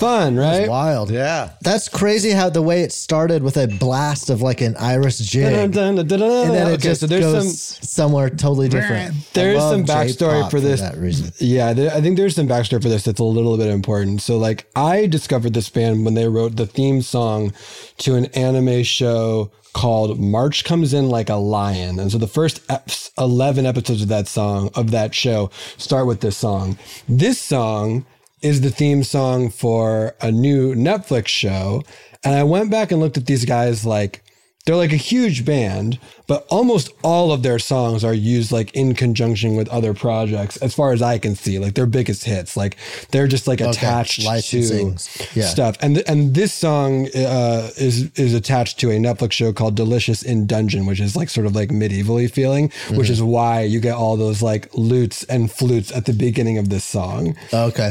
S7: fun, right?
S6: It's wild.
S5: Yeah.
S6: That's crazy how the way it started with a blast of like an Irish jig. And then it just goes somewhere totally different.
S7: There's some backstory for this.
S6: For that reason.
S7: Yeah, I think there's some backstory for this that's a little bit important. So like I discovered this band when they wrote the theme song to an anime show called March Comes In Like a Lion. And so the first 11 episodes of that show start with this song. This song is the theme song for a new Netflix show. And I went back and looked at these guys like, they're like a huge band, but almost all of their songs are used like in conjunction with other projects, as far as I can see, like their biggest hits. Like they're just like attached to stuff. And this song is attached to a Netflix show called Delicious in Dungeon, which is like sort of like medievally feeling, which is why you get all those like lutes and flutes at the beginning of this song.
S6: Okay.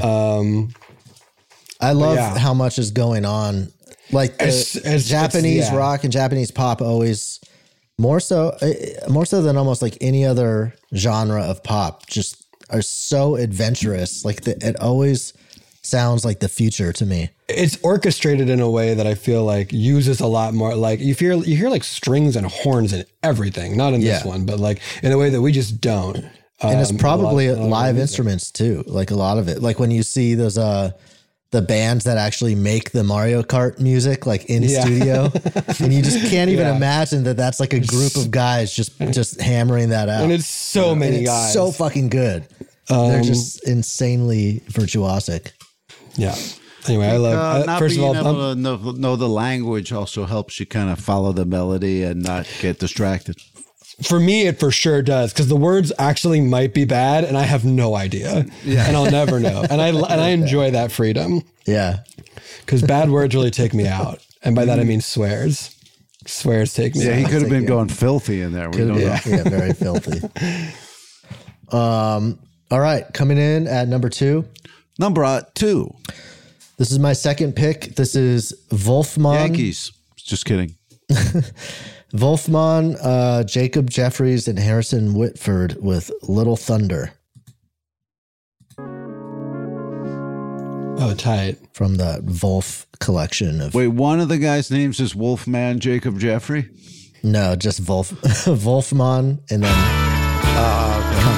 S6: I love how much is going on. Like Japanese rock and Japanese pop always more so than almost like any other genre of pop just are so adventurous. Like it always sounds like the future to me.
S7: It's orchestrated in a way that I feel like uses a lot more. Like you hear like strings and horns and everything, not in this one, but like in a way that we just don't.
S6: And it's probably live instruments too. Like a lot of it, like when you see those, the bands that actually make the Mario Kart music, like in studio, and you just can't even imagine that that's like a group of guys just hammering that out.
S7: And it's so many guys,
S6: so fucking good. They're just insanely virtuosic.
S7: Yeah. Anyway, I love.
S5: Not
S7: first of
S5: being
S7: all,
S5: able to know the language also helps you kind of follow the melody and not get distracted.
S7: For me, it for sure does, because the words actually might be bad, and I have no idea, and I'll never know. And I enjoy that freedom.
S6: Yeah,
S7: because bad words really take me out, and by that I mean swears. Swears take me out.
S5: Yeah, he could have been going filthy in there. We don't know.
S6: Yeah, very filthy. All right, coming in at number 2.
S5: Number 2.
S6: This is my second pick. This is Wolfman.
S5: Yankees. Just kidding.
S6: Wolfman, Jacob Jeffries, and Harrison Whitford with Little Thunder.
S7: Oh, tight.
S6: From the Wolf collection of...
S5: Wait, one of the guys' names is Wolfman Jacob Jeffrey?
S6: No, just Wolfman, and then...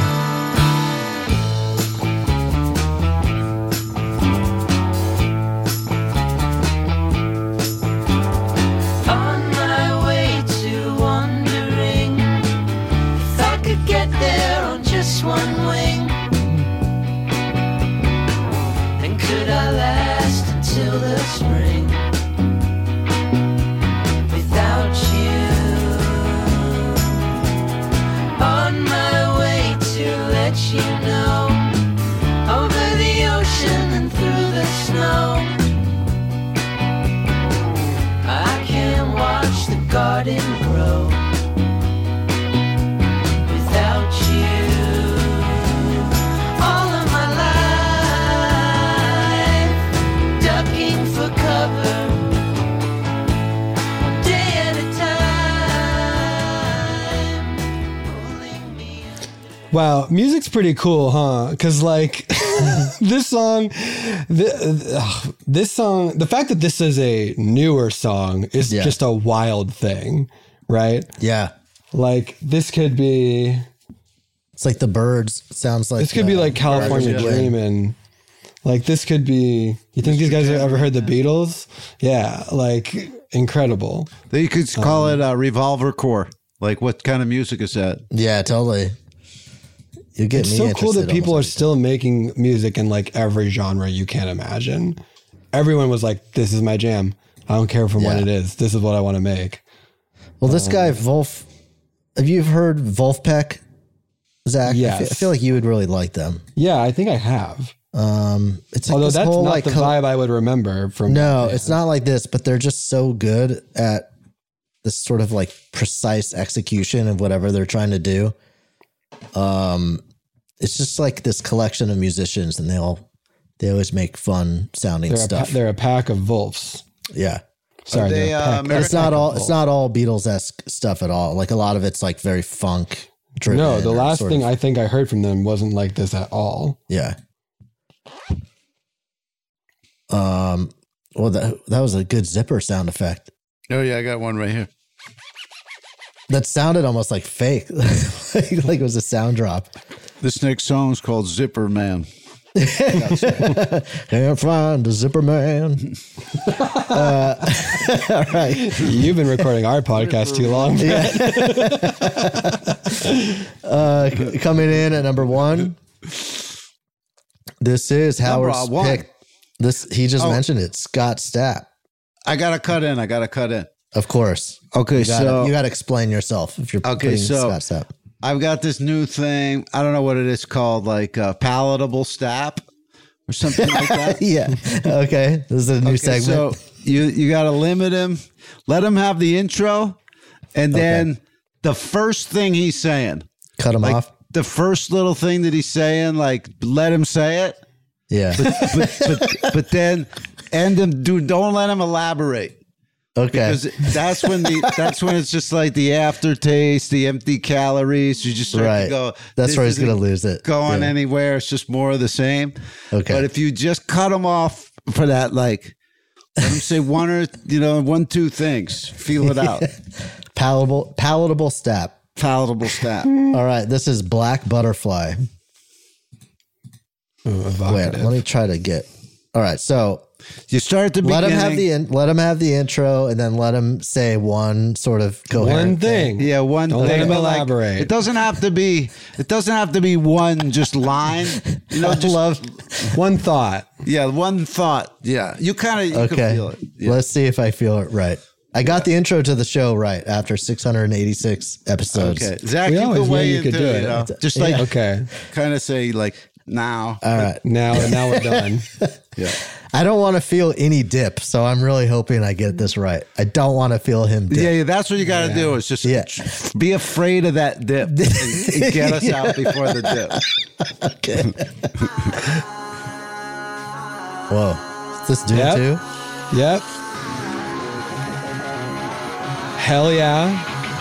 S8: one wing, and could I last until the spring without you? On my way to let you know, over the ocean and through the snow, I can watch the garden grow.
S7: Wow, music's pretty cool, huh? Because like this song, the fact that this is a newer song is just a wild thing, right?
S6: Yeah,
S7: like this could be.
S6: It's like the Birds. It sounds like
S7: this could be like California Dreamin'. Like this could be. You think these guys have ever heard the Beatles? Yeah, like incredible.
S5: You could call it a Revolver Core. Like what kind of music is that?
S6: Yeah, totally.
S7: It's so cool that people are still making music in like every genre you can imagine. Everyone was like, this is my jam. I don't care from what it is. This is what I want to make.
S6: Well, this guy, Wolf, have you heard Wolfpack, Zach?
S7: Yes.
S6: I feel like you would really like them.
S7: Yeah, I think I have.
S6: It's like
S7: although that's
S6: whole,
S7: not
S6: like,
S7: the vibe I would remember from.
S6: No, it's not like this, but they're just so good at this sort of like precise execution of whatever they're trying to do. It's just like this collection of musicians, and they always make fun sounding stuff.
S7: They're a pack of wolves.
S6: Yeah.
S7: Sorry,
S6: it's not all Beatles-esque stuff at all. Like a lot of it's like very funk driven.
S7: No, the last thing I think I heard from them wasn't like this at all.
S6: Yeah. Well, that was a good zipper sound effect.
S5: Oh yeah, I got one right here.
S6: That sounded almost like fake, like it was a sound drop.
S5: This next song is called Zipper Man.
S6: Can't find a zipper man. All right.
S7: You've been recording our podcast too long.
S6: Coming in at number 1. This is Howard's pick. He just mentioned it. Scott Stapp.
S5: I gotta cut in.
S6: Of course.
S5: Okay,
S6: you gotta explain yourself if you're putting Scott Stapp.
S5: I've got this new thing. I don't know what it is called, like palatable Stapp or something like that.
S6: Yeah. Okay. This is a new segment.
S5: So you got to limit him. Let him have the intro, and then the first thing he's saying,
S6: cut him off.
S5: The first little thing that he's saying, like let him say it.
S6: Yeah.
S5: But then end him. Don't let him elaborate.
S6: Okay.
S5: Because that's when it's just like the aftertaste, the empty calories. You just start to go.
S6: That's where he's going to lose it.
S5: Going anywhere. It's just more of the same.
S6: Okay.
S5: But if you just cut him off for that, like let him say 1, 2 things. Feel it out.
S6: Palatable Stapp.
S5: Palatable Stapp.
S6: All right. This is Black Butterfly. Wait, let me try to get. All right. So.
S5: You start at the beginning.
S6: Let him have the intro, and then let him say one sort of coherent
S7: one thing.
S5: Yeah, one
S7: Don't
S5: thing.
S7: Let him elaborate.
S5: Like, it doesn't have to be one just line. Just
S6: love
S7: one thought.
S5: Yeah, one thought. Yeah, you can feel it. Yeah.
S6: Let's see if I feel it right. I got the intro to the show right after 686 episodes.
S5: Okay, Zach, you could weigh into it. You know? Just like kind of say like now.
S6: All right,
S7: now we're done.
S5: Yeah.
S6: I don't want to feel any dip, so I'm really hoping I get this right. I don't want to feel him dip.
S5: Yeah, that's what you got to do is just be afraid of that dip and get us out before the dip.
S6: Okay. Whoa. Is this dude too?
S7: Yep. Hell yeah.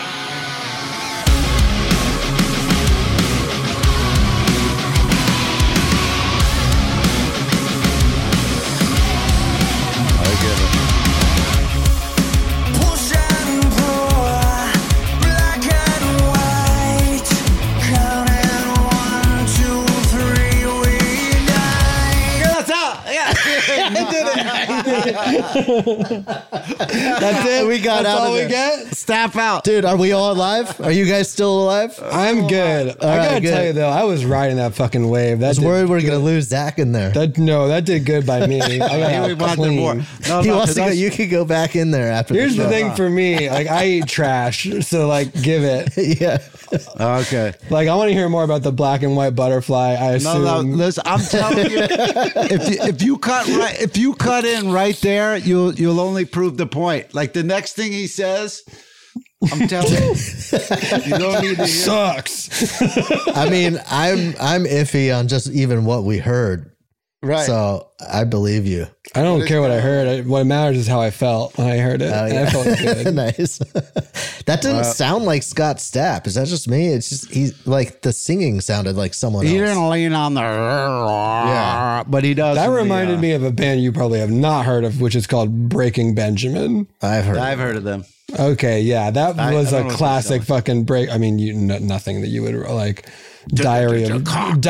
S6: That's it. We got
S7: That's
S6: out
S7: all
S6: of
S7: we
S6: there.
S7: get.
S5: Staff out,
S6: dude. Are we all alive? Are you guys still alive?
S7: I'm good. I gotta tell you though, I was riding that fucking wave.
S6: I was worried we are gonna lose Zach in there.
S7: That did good by me. I got clean.
S5: More. No,
S6: he wants to go. You could go back in there after.
S7: Here's the thing for me. Like I eat trash, so like give it.
S6: Yeah.
S5: Okay.
S7: Like I want to hear more about the black and white butterfly. I assume.
S5: No, listen. I'm telling you, if you cut in right there, you'll only prove the point. Like the next thing he says, I'm telling you, you don't need to hear.
S7: Sucks.
S6: I mean, I'm iffy on just even what we heard.
S5: Right.
S6: So I believe you.
S7: I don't care what I heard. What matters is how I felt when I heard it.
S6: Oh, yeah.
S7: And I felt good.
S6: Nice. That didn't sound like Scott Stapp. Is that just me? It's just he's like the singing sounded like someone else.
S5: He didn't lean on the but he does.
S7: That reminded me of a band you probably have not heard of, which is called Breaking Benjamin.
S6: I've
S5: heard of them.
S7: Okay, yeah, that was a classic fucking break. I mean, nothing that you would like. Diary of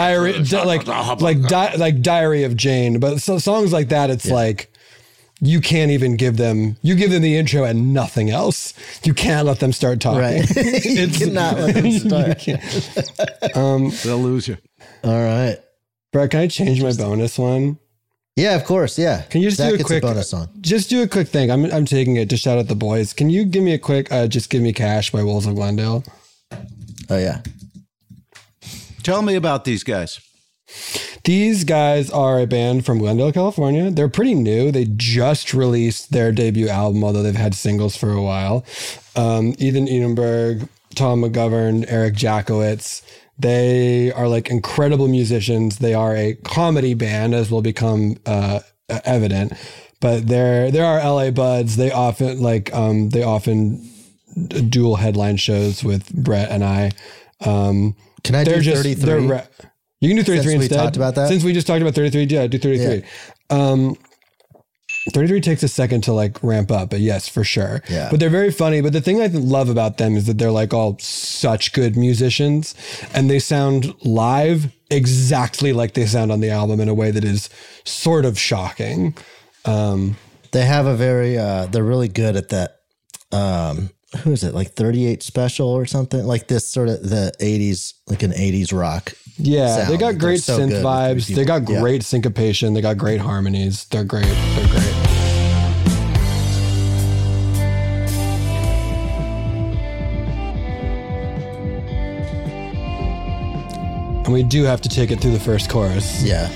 S7: Jane, but so songs like that, it's like you can't even give them. You give them the intro and nothing else. You can't let them start talking.
S6: Right. You cannot let them start.
S5: They'll lose you.
S6: All right,
S7: Brett. Can I change my bonus one?
S6: Yeah, of course. Yeah.
S7: Can you just do a quick
S6: bonus song?
S7: Just do a quick thing. I'm taking it to shout out the boys. Can you give me a quick? Just give me cash by Wolves of Glendale.
S6: Oh yeah.
S5: Tell me about these guys.
S7: These guys are a band from Glendale, California. They're pretty new. They just released their debut album, although they've had singles for a while. Ethan Edenberg, Tom McGovern, Eric Jackowitz. They are like incredible musicians. They are a comedy band, as will become evident. But there are LA buds. They often dual headline shows with Brett and I.
S6: Can I do 33?
S7: You can do 33
S6: Since
S7: instead.
S6: we talked about that?
S7: Since we just talked about 33, yeah, do 33.
S6: Yeah.
S7: 33 takes a second to like ramp up, but yes, for sure.
S6: Yeah.
S7: But they're very funny. But the thing I love about them is that they're like all such good musicians, and they sound live exactly like they sound on the album in a way that is sort of shocking.
S6: They have a very, they're really good at that. Who is it? Like 38 Special or something like this sort of the 80s, like an 80s rock.
S7: Yeah.
S6: sound.
S7: They got great
S6: so
S7: synth
S6: good with
S7: vibes.
S6: these
S7: They got
S6: people.
S7: great syncopation. They got great harmonies. They're great. They're great. And we do have to take it through the first chorus.
S6: Yeah.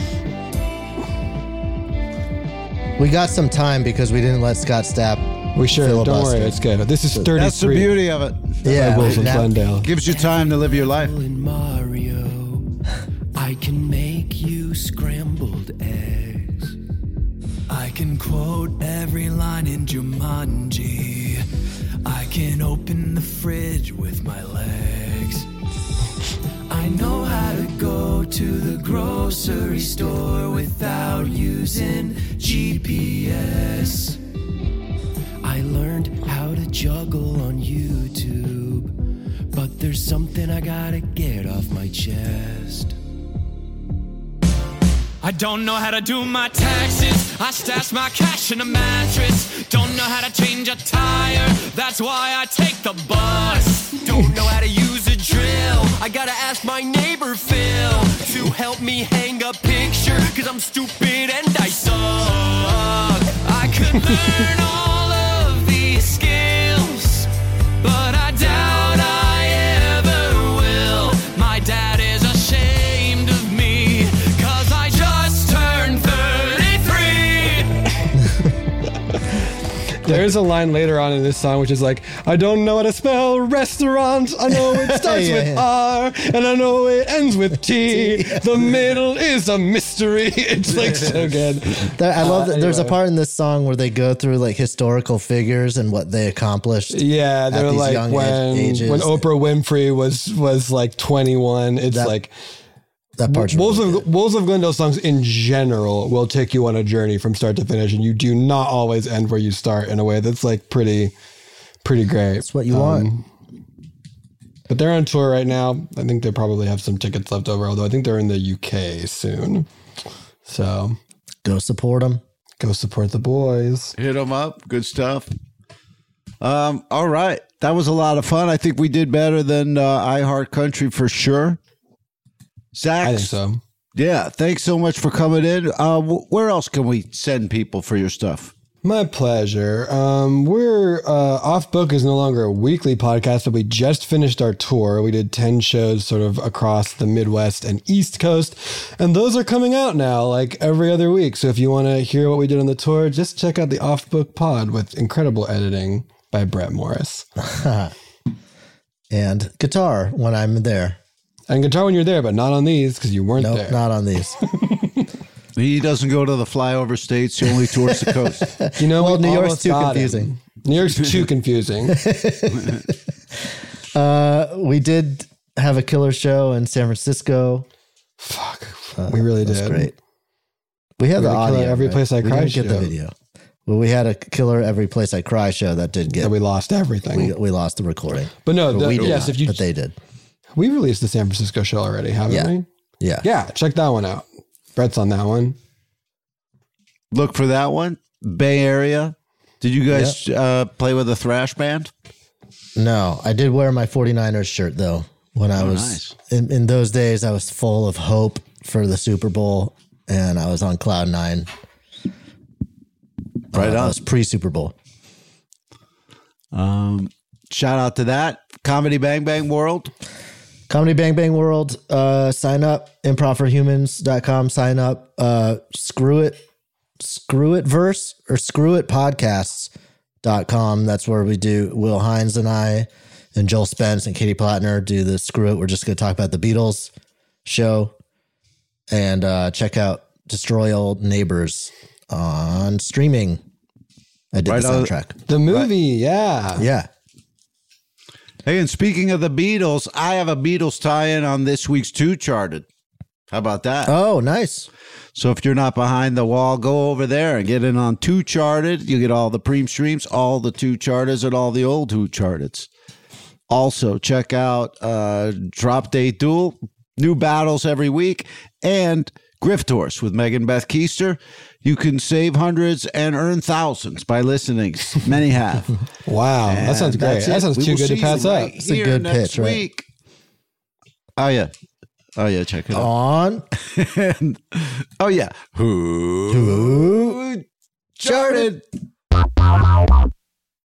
S6: We got some time because we didn't let Scott Stapp.
S7: We sure. Don't worry. It's good. This is 33.
S5: That's the beauty of it.
S6: Yeah.
S7: Wolf of Glendale.
S5: Gives you time to live your life.
S8: In Mario, I can make you scrambled eggs. I can quote every line in Jumanji. I can open the fridge with my legs. I know how to go to the grocery store without using GPS. I learned how to juggle on YouTube, but there's something I gotta get off my chest. I don't know how to do my taxes. I stash my cash in a mattress. Don't know how to change a tire. That's why I take the bus. Don't know how to use a drill. I gotta ask my neighbor Phil to help me hang a picture, 'cause I'm stupid and I suck. I could learn all of these skills, but I doubt I ever will. My dad is ashamed of me, 'cause I just turned 33.
S7: There's a line later on in this song which is like, I don't know how to spell restaurant. I know it starts with R, and I know it ends with T. The middle is a mystery. It's like so good.
S6: I love that. There's a
S7: anyway.
S6: part in this song where they go through like historical figures and what they accomplished.
S7: Yeah,
S6: at
S7: they're
S6: these
S7: like
S6: young
S7: when
S6: ages.
S7: Oprah Winfrey was like 21. It's like
S6: that part's
S7: Wolves of Glendale songs in general will take you on a journey from start to finish, and you do not always end where you start in a way that's like pretty great.
S6: That's what you want.
S7: But they're on tour right now. I think they probably have some tickets left over, although I think they're in the UK soon. So
S6: go support them.
S7: Go support the boys.
S5: Hit them up. Good stuff. All right. That was a lot of fun. I think we did better than iHeart Country for sure. Zach,
S7: I think so.
S5: Yeah. Thanks so much for coming in. Where else can we send people for your stuff?
S7: My pleasure. We're Off Book is no longer a weekly podcast, but we just finished our tour. We did 10 shows sort of across the Midwest and East Coast, and those are coming out now like every other week. So if you want to hear what we did on the tour, just check out the Off Book pod with incredible editing by Brett Morris.
S6: And guitar when I'm there.
S7: And guitar when you're there, but not on these because you weren't there.
S6: Not on these.
S5: He doesn't go to the flyover states. He only tours the coast.
S7: You know,
S6: well,
S7: we
S6: New York's
S7: almost
S6: too
S7: got
S6: confusing.
S7: him. New York's too confusing.
S6: We did have a killer show in San Francisco.
S7: Fuck. We really
S6: That's
S7: did.
S6: great. We had the audio.
S7: Every
S6: right?
S7: Place I
S6: We
S7: Cry
S6: didn't get the
S7: show.
S6: video. Well, we had a killer Every Place I Cry show that did get.
S7: And we lost everything.
S6: We lost the recording.
S7: But no,
S6: we did
S7: yes,
S6: not,
S7: if you
S6: but they did.
S7: We released the San Francisco show already, haven't we?
S6: Yeah.
S7: Yeah, check that one out. Brett's on that one.
S5: Look for that one. Bay Area. Did you guys play with a thrash band?
S6: No, I did wear my 49ers shirt though. When I was in those days, I was full of hope for the Super Bowl, and I was on cloud nine.
S5: Right on.
S6: I was pre-Super Bowl.
S5: Shout out to that. Comedy Bang Bang World.
S6: Comedy Bang Bang World. Sign up. Improvforhumans.com. Sign up. Screw it verse or screw it podcasts.com. That's where we do. Will Hines and I and Joel Spence and Katie Plattner do the Screw It. We're just going to talk about the Beatles show, and check out Destroy Old Neighbors on streaming. I did the soundtrack.
S7: The movie, yeah.
S6: Yeah.
S5: Hey, and speaking of the Beatles, I have a Beatles tie-in on this week's Two Charted. How about that?
S6: Oh, nice.
S5: So if you're not behind the wall, go over there and get in on 2 Charted. You get all the Preem streams, all the 2 Charteds, and all the old 2 Charteds. Also, check out Drop Date Duel, new battles every week, and Griftors with Megan Beth Keister. You can save hundreds and earn thousands by listening. Many have.
S7: Wow, that sounds great. That sounds too good to pass up.
S6: It's a good pitch, right?
S5: Oh, yeah. Oh, yeah, check it out.
S6: On.
S5: Oh, yeah. Who
S6: Charted?